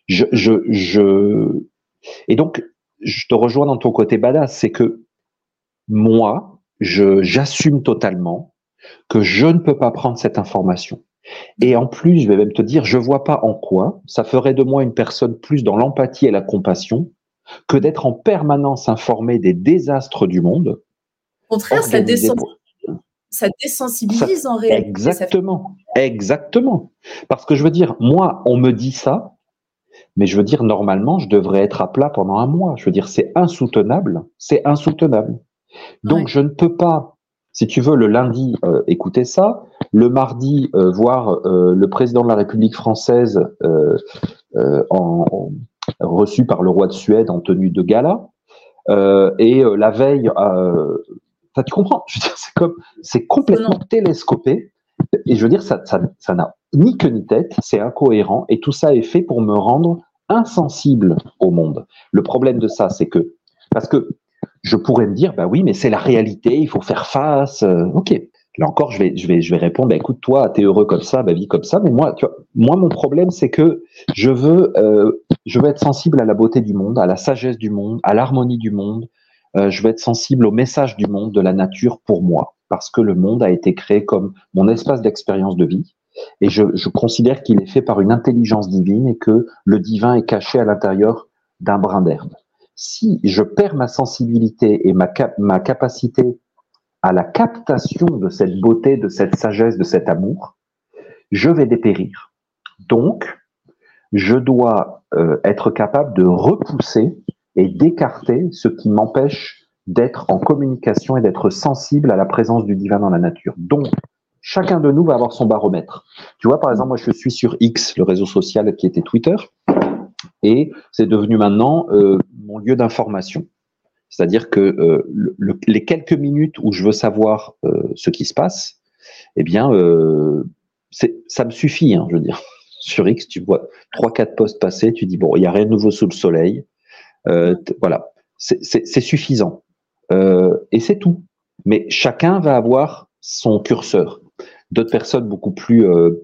Et donc, je te rejoins dans ton côté badass, c'est que moi, j'assume totalement que je ne peux pas prendre cette information. Et en plus, je vais même te dire, je vois pas en quoi ça ferait de moi une personne plus dans l'empathie et la compassion que d'être en permanence informé des désastres du monde, Au contraire, organisés ça désensibilise en réalité. Exactement. Parce que je veux dire, moi, on me dit ça, mais je veux dire, normalement, je devrais être à plat pendant un mois. Je veux dire, c'est insoutenable. Donc, je ne peux pas, si tu veux, le lundi, écouter ça, le mardi, voir le président de la République française reçu par le roi de Suède en tenue de gala, et la veille, tu comprends? Je veux dire, c'est complètement télescopé, et je veux dire, ça n'a ni queue ni tête, c'est incohérent, et tout ça est fait pour me rendre insensible au monde. Le problème de ça, c'est que, parce que je pourrais me dire, bah oui, mais c'est la réalité, il faut faire face. Ok. Là encore, je vais répondre, bah écoute, toi, t'es heureux comme ça, bah vis comme ça. Mais moi, tu vois, mon problème, c'est que je veux être sensible à la beauté du monde, à la sagesse du monde, à l'harmonie du monde. Je veux être sensible au message du monde, de la nature pour moi, parce que le monde a été créé comme mon espace d'expérience de vie. Et je considère qu'il est fait par une intelligence divine et que le divin est caché à l'intérieur d'un brin d'herbe. Si je perds ma sensibilité et ma capacité à la captation de cette beauté, de cette sagesse, de cet amour, je vais dépérir. Donc, je dois être capable de repousser et d'écarter ce qui m'empêche d'être en communication et d'être sensible à la présence du divin dans la nature. Donc, chacun de nous va avoir son baromètre. Tu vois, par exemple, moi, je suis sur X, le réseau social qui était Twitter, et c'est devenu maintenant mon lieu d'information. C'est-à-dire que les quelques minutes où je veux savoir ce qui se passe, eh bien, ça me suffit, hein, je veux dire. Sur X, tu vois 3-4 posts passer, tu dis, bon, il n'y a rien de nouveau sous le soleil. Voilà, c'est suffisant. Et c'est tout. Mais chacun va avoir son curseur. D'autres personnes beaucoup plus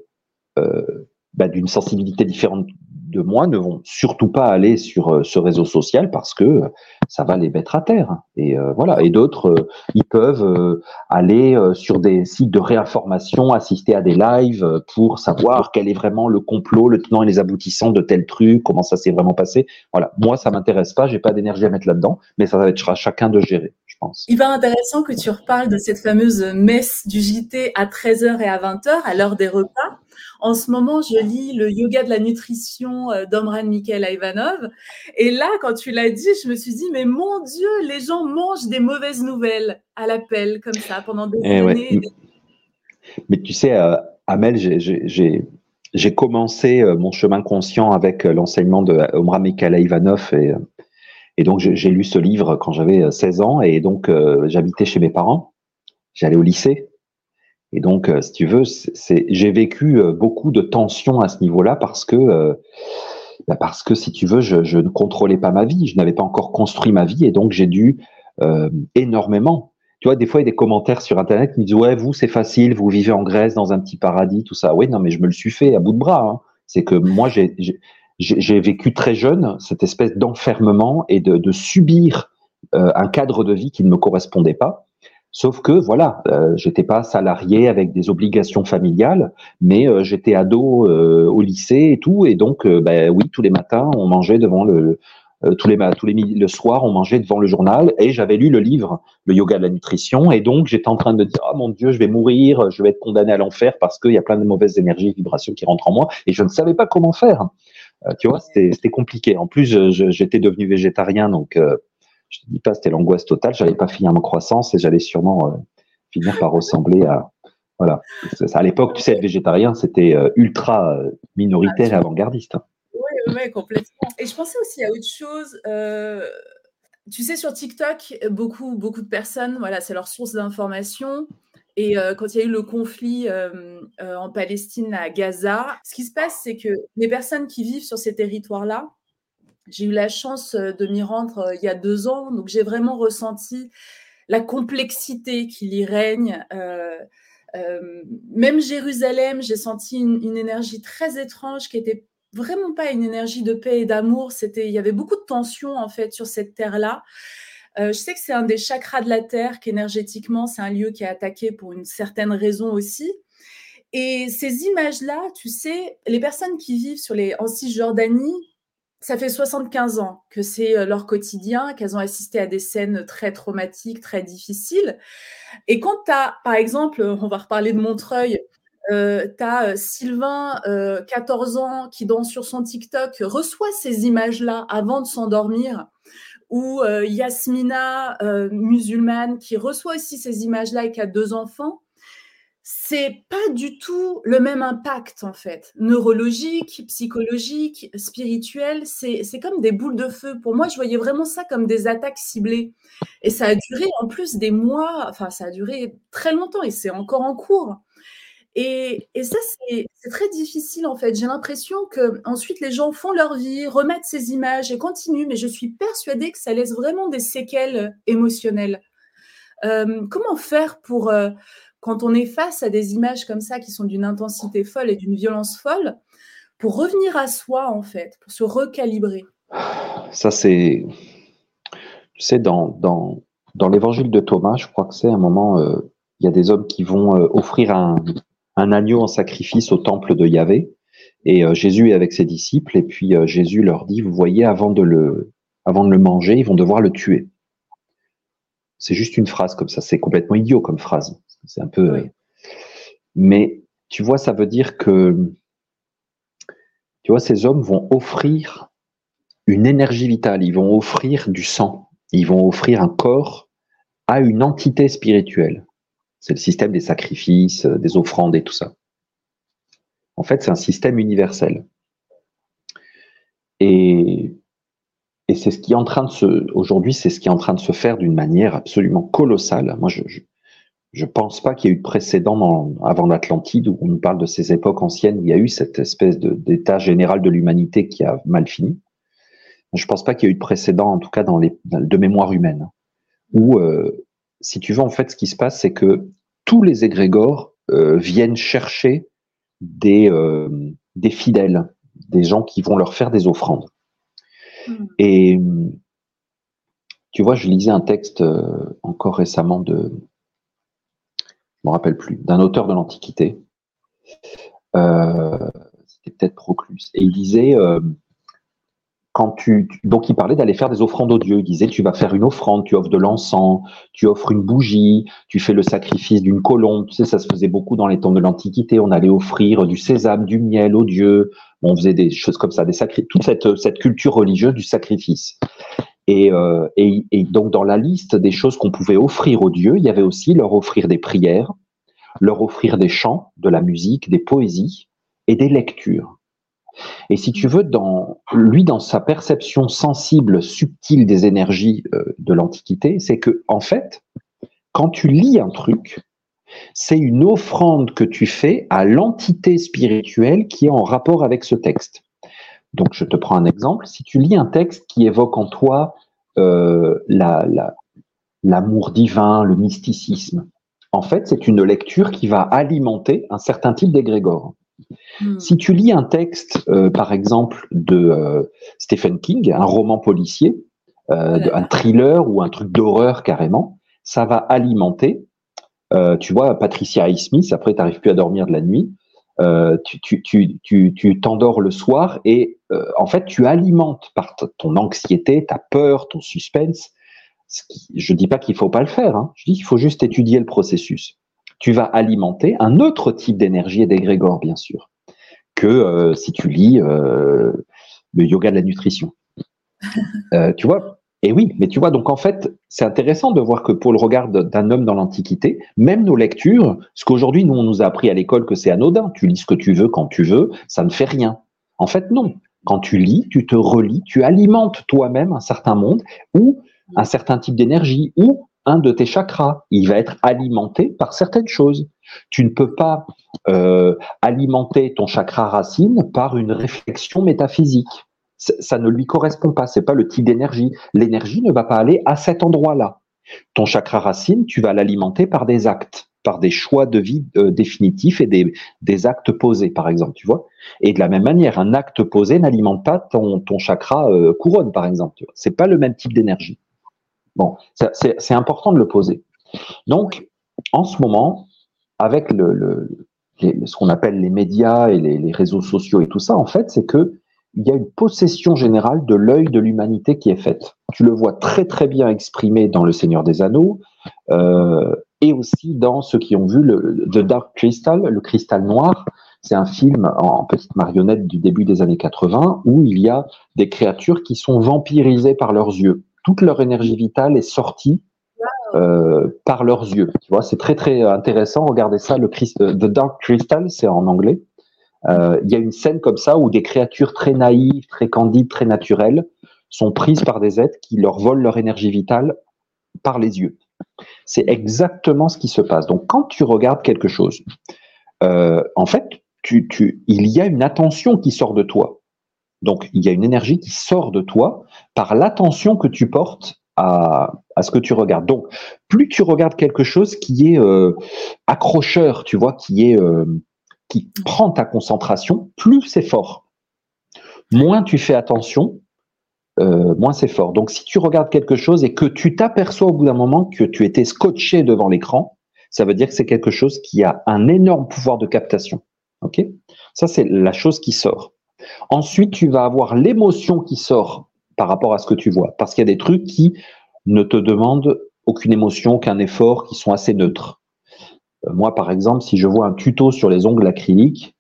d'une sensibilité différente de moi ne vont surtout pas aller sur ce réseau social parce que ça va les mettre à terre. Et voilà. Et d'autres, ils peuvent aller sur des sites de réinformation, assister à des lives pour savoir quel est vraiment le complot, le tenant et les aboutissants de tel truc, comment ça s'est vraiment passé. Voilà. Moi, ça m'intéresse pas. J'ai pas d'énergie à mettre là-dedans, mais ça va être à chacun de gérer, je pense. Hyper intéressant que tu reparles de cette fameuse messe du JT à 13h et à 20h à l'heure des repas. En ce moment, je lis le yoga de la nutrition d'Omran Mikhaël Ivanov. Et là, quand tu l'as dit, je me suis dit, mais mon Dieu, les gens mangent des mauvaises nouvelles à l'appel, comme ça, pendant des années. Ouais. Mais tu sais, Amel, j'ai commencé mon chemin conscient avec l'enseignement de Omran Mikhaël Ivanov et donc j'ai lu ce livre quand j'avais 16 ans et donc j'habitais chez mes parents, j'allais au lycée. Et donc, si tu veux, j'ai vécu beaucoup de tensions à ce niveau-là parce que, si tu veux, je ne contrôlais pas ma vie, je n'avais pas encore construit ma vie et donc j'ai dû énormément. Tu vois, des fois, il y a des commentaires sur Internet qui me disent « Ouais, vous, c'est facile, vous vivez en Grèce, dans un petit paradis, tout ça. » Oui, non, mais je me le suis fait à bout de bras. Hein. C'est que moi, j'ai vécu très jeune cette espèce d'enfermement et de subir un cadre de vie qui ne me correspondait pas. Sauf que voilà, j'étais pas salarié avec des obligations familiales, mais j'étais ado au lycée et tout, et donc oui, tous les matins on mangeait devant le soir on mangeait devant le journal, et j'avais lu le livre Le yoga de la nutrition, et donc j'étais en train de me dire oh mon Dieu, je vais mourir, je vais être condamné à l'enfer parce qu'il y a plein de mauvaises énergies et vibrations qui rentrent en moi, et je ne savais pas comment faire. Tu vois, c'était compliqué. En plus, j'étais devenu végétarien, donc je te dis pas, c'était l'angoisse totale. J'allais pas finir ma croissance et j'allais sûrement finir par ressembler à. Voilà. À l'époque, tu sais, être végétarien, c'était ultra minoritaire et avant-gardiste. Oui, complètement. Et je pensais aussi à autre chose. Tu sais, sur TikTok, beaucoup de personnes, voilà, c'est leur source d'information. Et quand il y a eu le conflit en Palestine, à Gaza, ce qui se passe, c'est que les personnes qui vivent sur ces territoires-là J'ai eu la chance de m'y rendre il y a 2 ans, donc j'ai vraiment ressenti la complexité qui y règne. Même Jérusalem, j'ai senti une énergie très étrange qui était vraiment pas une énergie de paix et d'amour. Il y avait beaucoup de tension en fait sur cette terre-là. Je sais que c'est un des chakras de la terre, qu'énergétiquement, c'est un lieu qui est attaqué pour une certaine raison aussi. Et ces images-là, tu sais, les personnes qui vivent en Cisjordanie, ça fait 75 ans que c'est leur quotidien, qu'elles ont assisté à des scènes très traumatiques, très difficiles. Et quand tu as, par exemple, on va reparler de Montreuil, tu as Sylvain, 14 ans, qui danse sur son TikTok, reçoit ces images-là avant de s'endormir, ou Yasmina, musulmane, qui reçoit aussi ces images-là et qui a 2 enfants. C'est pas du tout le même impact, en fait, neurologique, psychologique, spirituel. C'est comme des boules de feu. Pour moi, je voyais vraiment ça comme des attaques ciblées. Et ça a duré en plus des mois, enfin, ça a duré très longtemps et c'est encore en cours. Et ça, c'est très difficile, en fait. J'ai l'impression qu'ensuite, les gens font leur vie, remettent ces images et continuent, mais je suis persuadée que ça laisse vraiment des séquelles émotionnelles. Comment faire pour, quand on est face à des images comme ça qui sont d'une intensité folle et d'une violence folle, pour revenir à soi, en fait, pour se recalibrer? Ça, c'est, tu sais, dans l'évangile de Thomas, je crois que c'est un moment, il y a des hommes qui vont offrir un agneau en sacrifice au temple de Yahvé, et Jésus est avec ses disciples, et puis Jésus leur dit, vous voyez, avant de le manger, ils vont devoir le tuer. C'est juste une phrase comme ça, c'est complètement idiot comme phrase. C'est un peu. Oui. Mais tu vois, ça veut dire que, tu vois, ces hommes vont offrir une énergie vitale, ils vont offrir du sang, ils vont offrir un corps à une entité spirituelle. C'est le système des sacrifices, des offrandes et tout ça. En fait, c'est un système universel. Et c'est ce qui est en train aujourd'hui, c'est ce qui est en train de se faire d'une manière absolument colossale. Moi, je pense pas qu'il y ait eu de précédent avant l'Atlantide, où on nous parle de ces époques anciennes où il y a eu cette espèce d'état général de l'humanité qui a mal fini. Je pense pas qu'il y ait eu de précédent, en tout cas de mémoire humaine, où, si tu veux, en fait, ce qui se passe, c'est que tous les égrégores viennent chercher des fidèles, des gens qui vont leur faire des offrandes. Et tu vois, je lisais un texte encore récemment je me rappelle plus, d'un auteur de l'Antiquité. C'était peut-être Proclus. Et il disait, donc il parlait d'aller faire des offrandes aux dieux. Il disait, tu vas faire une offrande, tu offres de l'encens, tu offres une bougie, tu fais le sacrifice d'une colombe. Tu sais, ça se faisait beaucoup dans les temps de l'Antiquité. On allait offrir du sésame, du miel aux dieux. On faisait des choses comme ça, toute cette culture religieuse du sacrifice. Et donc dans la liste des choses qu'on pouvait offrir aux dieux, il y avait aussi leur offrir des prières, leur offrir des chants, de la musique, des poésies et des lectures. Et si tu veux, dans sa perception sensible, subtile des énergies de l'Antiquité, c'est que, en fait, quand tu lis un truc, c'est une offrande que tu fais à l'entité spirituelle qui est en rapport avec ce texte. Donc, je te prends un exemple. Si tu lis un texte qui évoque en toi l'amour divin, le mysticisme, en fait, c'est une lecture qui va alimenter un certain type d'égrégore. Si tu lis un texte, par exemple, de Stephen King, un roman policier, un thriller ou un truc d'horreur carrément, ça va alimenter, tu vois, Patricia Highsmith, après tu n'arrives plus à dormir de la nuit, tu t'endors le soir et en fait, tu alimentes par ton anxiété, ta peur, ton suspense. Je dis pas qu'il faut pas le faire, hein, je dis qu'il faut juste étudier le processus. Tu vas alimenter un autre type d'énergie et d'égrégore, bien sûr, que si tu lis le yoga de la nutrition. Tu vois, et oui, mais tu vois, donc en fait, c'est intéressant de voir que pour le regard d'un homme dans l'Antiquité, même nos lectures, ce qu'aujourd'hui, nous, on nous a appris à l'école que c'est anodin, tu lis ce que tu veux quand tu veux, ça ne fait rien. En fait, non. Quand tu lis, tu te relis, tu alimentes toi-même un certain monde ou un certain type d'énergie ou un de tes chakras. Il va être alimenté par certaines choses. Tu ne peux pas alimenter ton chakra racine par une réflexion métaphysique. Ça ne lui correspond pas. C'est pas le type d'énergie. L'énergie ne va pas aller à cet endroit-là. Ton chakra racine, tu vas l'alimenter par des actes, par des choix de vie définitifs et des actes posés, par exemple, tu vois. Et de la même manière, un acte posé n'alimente pas ton chakra couronne, par exemple. Tu vois. C'est pas le même type d'énergie. Bon, c'est important de le poser. Donc, en ce moment, avec ce qu'on appelle les médias et les réseaux sociaux et tout ça, en fait, c'est que il y a une possession générale de l'œil de l'humanité qui est faite. Tu le vois très très bien exprimé dans Le Seigneur des Anneaux et aussi dans ceux qui ont vu The Dark Crystal, le cristal noir. C'est un film en petite marionnette du début des années 80 où il y a des créatures qui sont vampirisées par leurs yeux. Toute leur énergie vitale est sortie par leurs yeux. Tu vois, c'est très très intéressant. Regardez ça, The Dark Crystal, c'est en anglais. Il y a une scène comme ça où des créatures très naïves, très candides, très naturelles sont prises par des êtres qui leur volent leur énergie vitale par les yeux. C'est exactement ce qui se passe. Donc, quand tu regardes quelque chose, en fait, il y a une attention qui sort de toi. Donc, il y a une énergie qui sort de toi par l'attention que tu portes à ce que tu regardes. Donc, plus tu regardes quelque chose qui est accrocheur, tu vois, qui prend ta concentration, plus c'est fort. Moins tu fais attention, moins c'est fort. Donc, si tu regardes quelque chose et que tu t'aperçois au bout d'un moment que tu étais scotché devant l'écran, ça veut dire que c'est quelque chose qui a un énorme pouvoir de captation. Ok ? Ça, c'est la chose qui sort. Ensuite, tu vas avoir l'émotion qui sort par rapport à ce que tu vois. Parce qu'il y a des trucs qui ne te demandent aucune émotion, aucun effort, qui sont assez neutres. Moi, par exemple, si je vois un tuto sur les ongles acryliques,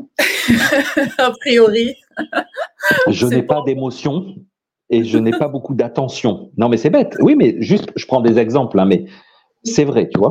a priori, je n'ai pas d'émotion et je n'ai pas beaucoup d'attention. Non, mais c'est bête. Oui, mais juste, je prends des exemples, hein, mais c'est vrai, tu vois.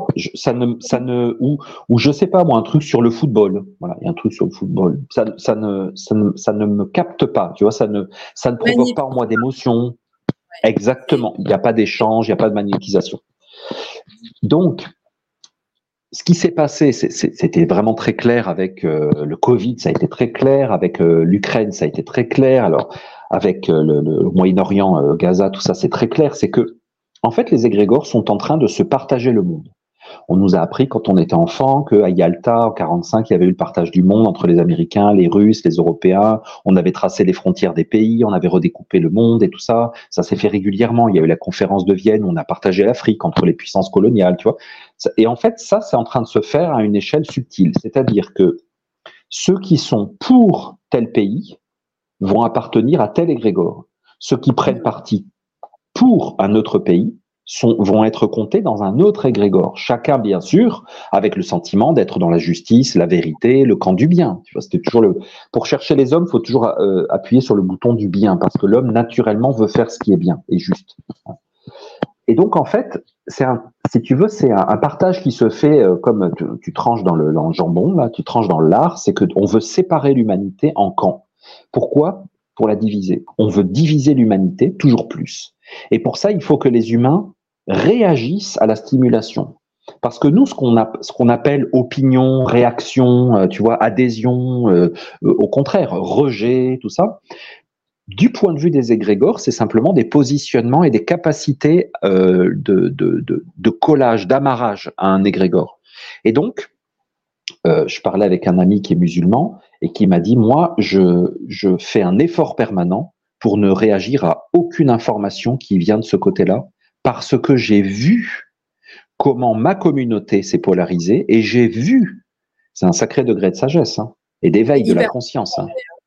Ou je sais pas, moi, un truc sur le football. Voilà, il y a un truc sur le football. Ça ne me capte pas, tu vois. Ça ne provoque pas en moi d'émotion. Exactement. Il n'y a pas d'échange, il n'y a pas de magnétisation. Donc, ce qui s'est passé, c'était vraiment très clair avec le Covid, ça a été très clair, avec l'Ukraine, ça a été très clair, alors avec le Moyen-Orient, Gaza, tout ça, c'est très clair, c'est que, en fait, les égrégores sont en train de se partager le monde. On nous a appris quand on était enfant qu'à Yalta, en 1945, il y avait eu le partage du monde entre les Américains, les Russes, les Européens. On avait tracé les frontières des pays, on avait redécoupé le monde et tout ça. Ça s'est fait régulièrement. Il y a eu la conférence de Vienne où on a partagé l'Afrique entre les puissances coloniales, tu vois. Et en fait, ça, c'est en train de se faire à une échelle subtile. C'est-à-dire que ceux qui sont pour tel pays vont appartenir à tel égrégore. Ceux qui prennent parti pour un autre pays vont être comptés dans un autre égrégore. Chacun, bien sûr, avec le sentiment d'être dans la justice, la vérité, le camp du bien. Tu vois, c'était toujours pour chercher les hommes, il faut toujours appuyer sur le bouton du bien, parce que l'homme, naturellement, veut faire ce qui est bien et juste. Et donc, en fait, si tu veux, c'est un partage qui se fait comme tu tranches dans le jambon, là, tu tranches dans le lard, c'est qu'on veut séparer l'humanité en camps. Pourquoi ? Pour la diviser. On veut diviser l'humanité toujours plus. Et pour ça, il faut que les humains réagissent à la stimulation. Parce que nous, ce qu'on appelle opinion, réaction, tu vois, adhésion, au contraire, rejet, tout ça, du point de vue des égrégores, c'est simplement des positionnements et des capacités de collage, d'amarrage à un égrégore. Et donc, je parlais avec un ami qui est musulman et qui m'a dit, moi, je fais un effort permanent pour ne réagir à aucune information qui vient de ce côté-là, parce que j'ai vu comment ma communauté s'est polarisée et j'ai vu, c'est un sacré degré de sagesse et d'éveil de la conscience.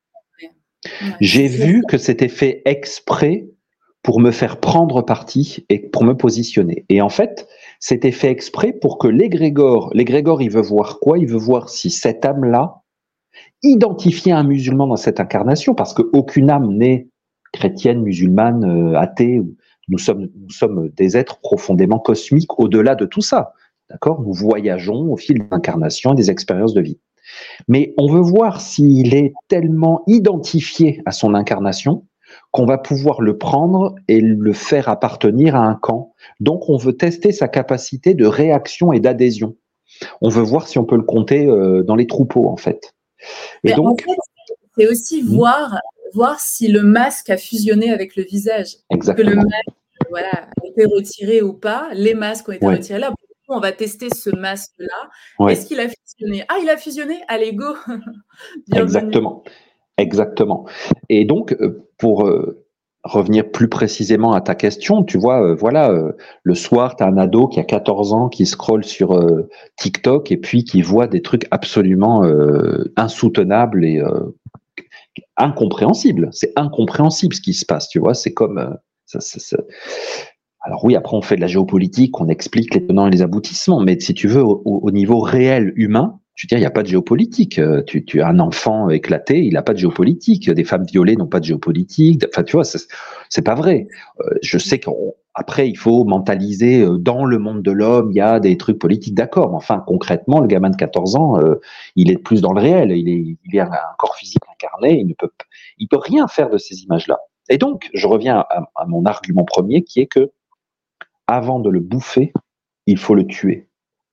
J'ai vu que c'était fait exprès pour me faire prendre parti et pour me positionner. Et en fait, c'était fait exprès pour que l'égrégore, il veut voir quoi ? Il veut voir si cette âme-là identifiait un musulman dans cette incarnation, parce qu'aucune âme n'est chrétienne, musulmane, athée. Nous sommes des êtres profondément cosmiques au-delà de tout ça. D'accord ? Nous voyageons au fil de l'incarnation et des expériences de vie. Mais on veut voir s'il est tellement identifié à son incarnation qu'on va pouvoir le prendre et le faire appartenir à un camp. Donc, on veut tester sa capacité de réaction et d'adhésion. On veut voir si on peut le compter dans les troupeaux, en fait. Et mais donc, en fait, c'est aussi voir voir si le masque a fusionné avec le visage. Que le Exactement. masque a été retiré ou pas. Les masques ont été Ouais. retirés. Là, pour le coup, on va tester ce masque-là. Ouais. Est-ce qu'il a fusionné? Ah, il a fusionné? Allez, go! Bienvenue. Exactement. Exactement. Et donc, pour revenir plus précisément à ta question, tu vois, le soir, tu as un ado qui a 14 ans qui scrolle sur TikTok et puis qui voit des trucs absolument insoutenables et incompréhensibles. C'est incompréhensible ce qui se passe, tu vois. C'est comme Alors oui, après on fait de la géopolitique, on explique les tenants et les aboutissements, mais si tu veux, au niveau réel humain, je veux dire, il n'y a pas de géopolitique. Tu as un enfant éclaté, il n'a pas de géopolitique. Des femmes violées n'ont pas de géopolitique. Enfin, tu vois, c'est pas vrai. Je sais qu'après, il faut mentaliser dans le monde de l'homme, il y a des trucs politiques, d'accord. Mais enfin, concrètement, le gamin de 14 ans, il est plus dans le réel. Il est un corps physique incarné. Il peut rien faire de ces images-là. Et donc, je reviens à mon argument premier, qui est que avant de le bouffer, il faut le tuer.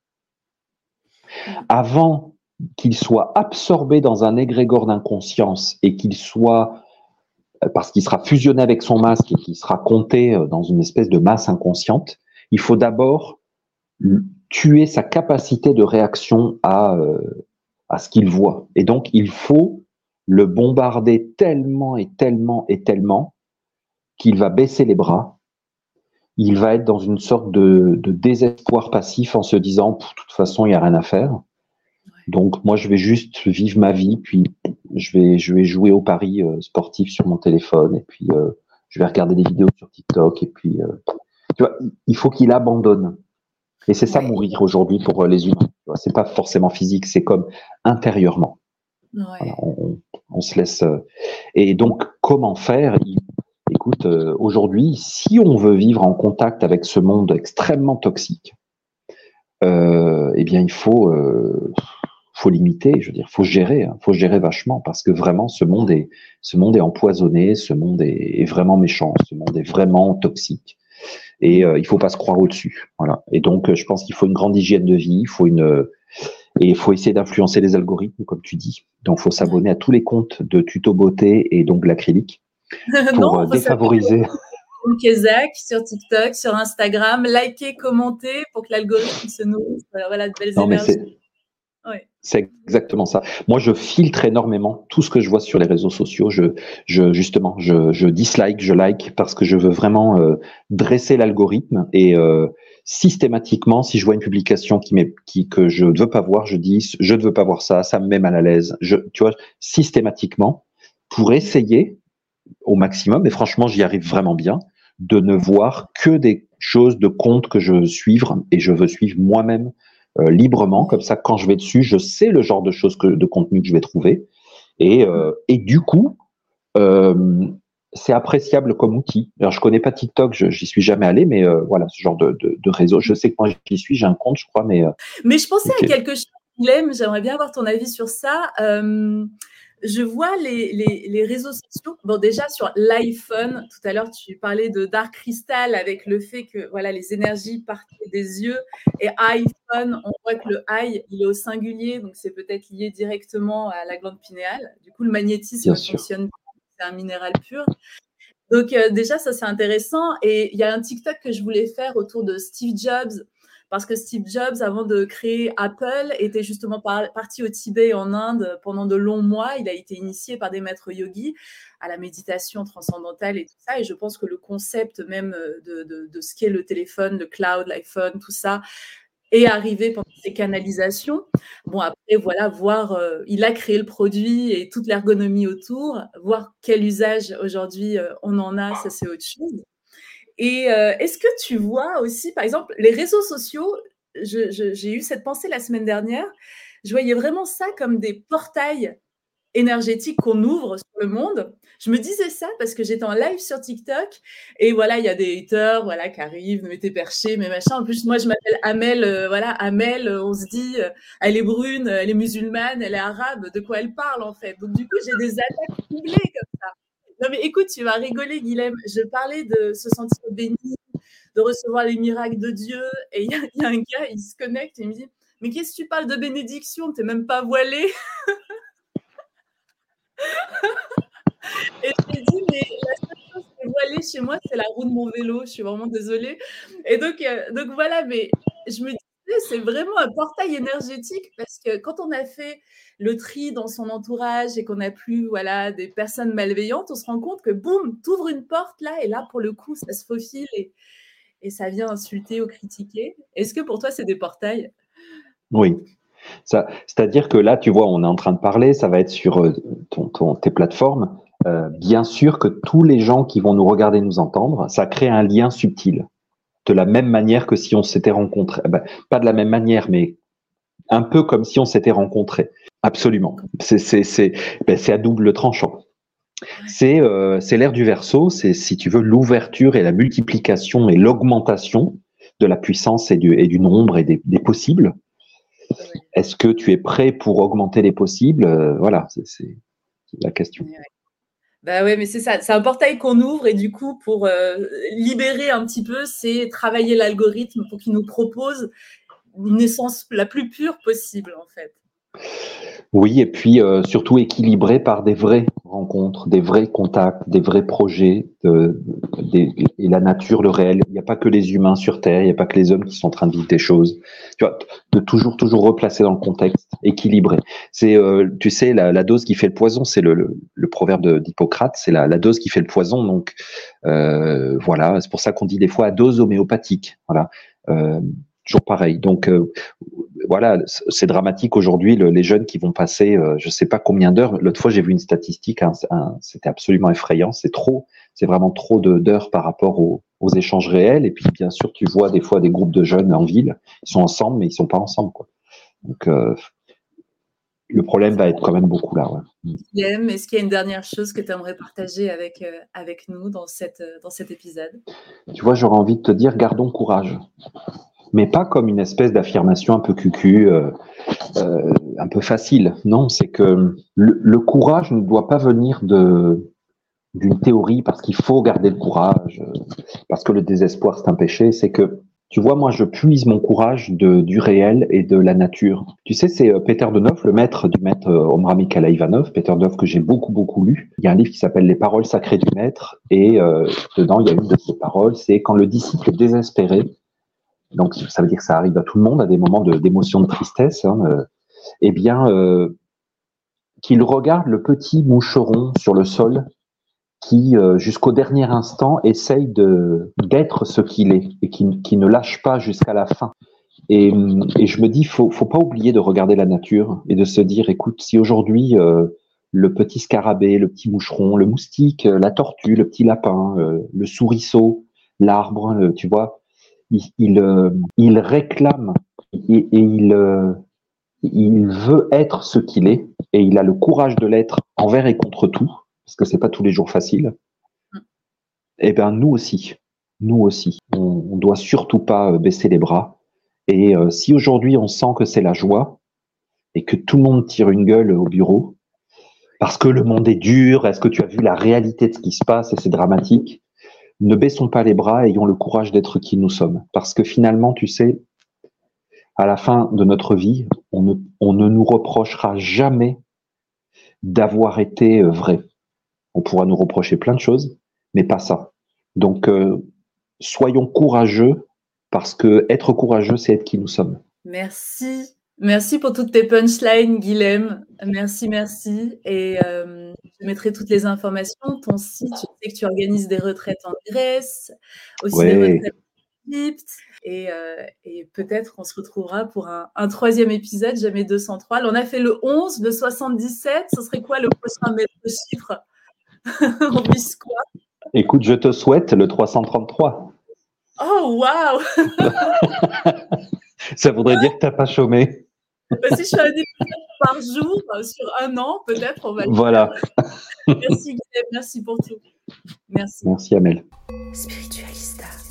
Avant qu'il soit absorbé dans un égrégore d'inconscience et qu'il soit, parce qu'il sera fusionné avec son masque et qu'il sera compté dans une espèce de masse inconsciente, il faut d'abord tuer sa capacité de réaction à ce qu'il voit. Et donc, il faut le bombarder tellement et tellement et tellement qu'il va baisser les bras. Il va être dans une sorte de désespoir passif en se disant, de toute façon, il n'y a rien à faire. Donc, moi, je vais juste vivre ma vie, puis je vais jouer au paris sportif sur mon téléphone, et puis je vais regarder des vidéos sur TikTok, et puis, tu vois, il faut qu'il abandonne. Et c'est ça mourir aujourd'hui pour les humains. C'est pas forcément physique, c'est comme intérieurement. Voilà, on se laisse. Et donc, comment faire? Écoute, aujourd'hui, si on veut vivre en contact avec ce monde extrêmement toxique, eh bien, il faut limiter, je veux dire, faut gérer vachement, parce que vraiment, ce monde est empoisonné, ce monde est vraiment méchant, ce monde est vraiment toxique. Et il faut pas se croire au-dessus. Voilà. Et donc, je pense qu'il faut une grande hygiène de vie, il faut essayer d'influencer les algorithmes, comme tu dis. Donc, il faut s'abonner à tous les comptes de tuto beauté et donc l'acrylique pour défavoriser. Kezak sur TikTok, sur Instagram, liker, commenter pour que l'algorithme se nourrisse. Voilà, de belles énergies. C'est exactement ça. Moi, je filtre énormément tout ce que je vois sur les réseaux sociaux. Je dislike, je like, parce que je veux vraiment dresser l'algorithme et systématiquement, si je vois une publication que je ne veux pas voir, je dis je ne veux pas voir ça, ça me met mal à l'aise. Tu vois, systématiquement, pour essayer au maximum, et franchement, j'y arrive vraiment bien, de ne voir que des choses de comptes que je veux suivre, et je veux suivre moi-même librement, comme ça, quand je vais dessus, je sais le genre de choses de contenu que je vais trouver, et du coup, c'est appréciable comme outil. Alors, je connais pas TikTok, j'y suis jamais allé, mais voilà, ce genre de réseau. Je sais que moi, j'y suis, j'ai un compte, je crois, mais je pensais à quelque chose, Guilhem, j'aimerais bien avoir ton avis sur ça. Je vois les réseaux sociaux. Bon, déjà sur l'iPhone, tout à l'heure tu parlais de Dark Crystal avec le fait que voilà, les énergies partaient des yeux, et iPhone, on voit que le i il est au singulier, donc c'est peut-être lié directement à la glande pinéale. Du coup, le magnétisme fonctionne, c'est un minéral pur. Donc déjà, ça c'est intéressant. Et il y a un TikTok que je voulais faire autour de Steve Jobs, parce que Steve Jobs, avant de créer Apple, était justement parti au Tibet, en Inde, pendant de longs mois. Il a été initié par des maîtres yogis à la méditation transcendantale et tout ça. Et je pense que le concept même de ce qu'est le téléphone, le cloud, l'iPhone, tout ça, est arrivé pendant ces canalisations. Bon, après, voilà, voir, il a créé le produit et toute l'ergonomie autour, voir quel usage aujourd'hui on en a, ça c'est autre chose. Et est-ce que tu vois aussi, par exemple, les réseaux sociaux, j'ai eu cette pensée la semaine dernière, je voyais vraiment ça comme des portails énergétiques qu'on ouvre sur le monde. Je me disais ça parce que j'étais en live sur TikTok et voilà, il y a des haters voilà, qui arrivent, mais t'es perché, mais machin. En plus, moi, je m'appelle Amel, Amel, on se dit, elle est brune, elle est musulmane, elle est arabe, de quoi elle parle en fait. Donc du coup, j'ai des attaques ciblées comme ça. Non mais écoute, tu vas rigoler, Guilhem. Je parlais de se sentir béni, de recevoir les miracles de Dieu. Et il y a un gars, il se connecte et il me dit « Mais qu'est-ce que tu parles de bénédiction? T'es même pas voilé !» Et aller chez moi, c'est la roue de mon vélo. Je suis vraiment désolée. Et donc voilà, mais je me disais, c'est vraiment un portail énergétique parce que quand on a fait le tri dans son entourage et qu'on n'a plus voilà, des personnes malveillantes, on se rend compte que boum, t'ouvres une porte là et là, pour le coup, ça se faufile et ça vient insulter ou critiquer. Est-ce que pour toi, c'est des portails? Oui. C'est-à-dire que là, tu vois, on est en train de parler, ça va être sur tes plateformes. Bien sûr que tous les gens qui vont nous regarder, nous entendre, ça crée un lien subtil. De la même manière que si on s'était rencontrés. Pas de la même manière, mais un peu comme si on s'était rencontrés. Absolument. C'est à double tranchant. C'est l'ère du Verseau, c'est, si tu veux, l'ouverture et la multiplication et l'augmentation de la puissance et du nombre et des possibles. Est-ce que tu es prêt pour augmenter les possibles? Voilà, c'est la question. Bah ouais, mais c'est ça, c'est un portail qu'on ouvre et du coup, pour libérer un petit peu, c'est travailler l'algorithme pour qu'il nous propose une essence la plus pure possible, en fait. Oui, et puis surtout équilibré par des vraies rencontres, des vrais contacts, des vrais projets, et la nature, le réel. Il n'y a pas que les humains sur Terre, il n'y a pas que les hommes qui sont en train de vivre des choses. Tu vois, de toujours replacer dans le contexte, équilibré. C'est, tu sais, la dose qui fait le poison, c'est le proverbe d'Hippocrate, c'est la dose qui fait le poison. Donc voilà, c'est pour ça qu'on dit des fois à dose homéopathique. Voilà. Toujours pareil. Donc voilà, c'est dramatique aujourd'hui, les jeunes qui vont passer, je sais pas combien d'heures. L'autre fois, j'ai vu une statistique, c'était absolument effrayant. C'est vraiment trop d'heures par rapport aux échanges réels. Et puis, bien sûr, tu vois des fois des groupes de jeunes en ville, ils sont ensemble, mais ils sont pas ensemble, quoi. Donc, le problème va être quand même beaucoup là. Ouais. Est-ce qu'il y a une dernière chose que tu aimerais partager avec nous dans cet épisode? Tu vois, j'aurais envie de te dire, gardons courage. Mais pas comme une espèce d'affirmation un peu cucu, un peu facile. Non, c'est que le courage ne doit pas venir d'une théorie parce qu'il faut garder le courage, parce que le désespoir c'est un péché. C'est que, tu vois, moi je puise mon courage du réel et de la nature. Tu sais, c'est Peter de Neuf, le maître du maître Omraam Mikhaël Ivanov, Peter de Neuf que j'ai beaucoup lu. Il y a un livre qui s'appelle Les paroles sacrées du maître et dedans il y a une de ces paroles, c'est quand le disciple est désespéré. Donc, ça veut dire que ça arrive à tout le monde, à des moments d'émotion, de tristesse, eh bien, qu'il regarde le petit moucheron sur le sol qui, jusqu'au dernier instant, essaye d'être ce qu'il est et qui ne lâche pas jusqu'à la fin. Et je me dis, faut pas oublier de regarder la nature et de se dire, écoute, si aujourd'hui, le petit scarabée, le petit moucheron, le moustique, la tortue, le petit lapin, le souriceau, l'arbre, tu vois, il réclame et il veut être ce qu'il est et il a le courage de l'être envers et contre tout parce que c'est pas tous les jours facile. Eh ben nous aussi, on doit surtout pas baisser les bras et si aujourd'hui on sent que c'est la joie et que tout le monde tire une gueule au bureau parce que le monde est dur, est-ce que tu as vu la réalité de ce qui se passe et c'est dramatique? Ne baissons pas les bras, ayons le courage d'être qui nous sommes. Parce que finalement, tu sais, à la fin de notre vie, on ne nous reprochera jamais d'avoir été vrai. On pourra nous reprocher plein de choses, mais pas ça. Donc, soyons courageux, parce que être courageux, c'est être qui nous sommes. Merci. Merci pour toutes tes punchlines, Guilhem. Merci. Et je mettrai toutes les informations. Ton site, je sais que tu organises des retraites en Grèce, aussi des retraites en Égypte. Et peut-être qu'on se retrouvera pour un troisième épisode, jamais 203. Là, on a fait le 11, le 77. Ce serait quoi le prochain maître chiffre? On vise quoi? Écoute, je te souhaite le 333. Oh, waouh! Ça voudrait dire que tu n'as pas chômé. Si je fais un épisode par jour, sur un an, peut-être, on va le Voilà. Merci, Guilhem, merci pour tout. Merci. Merci, Amel. Spiritualista.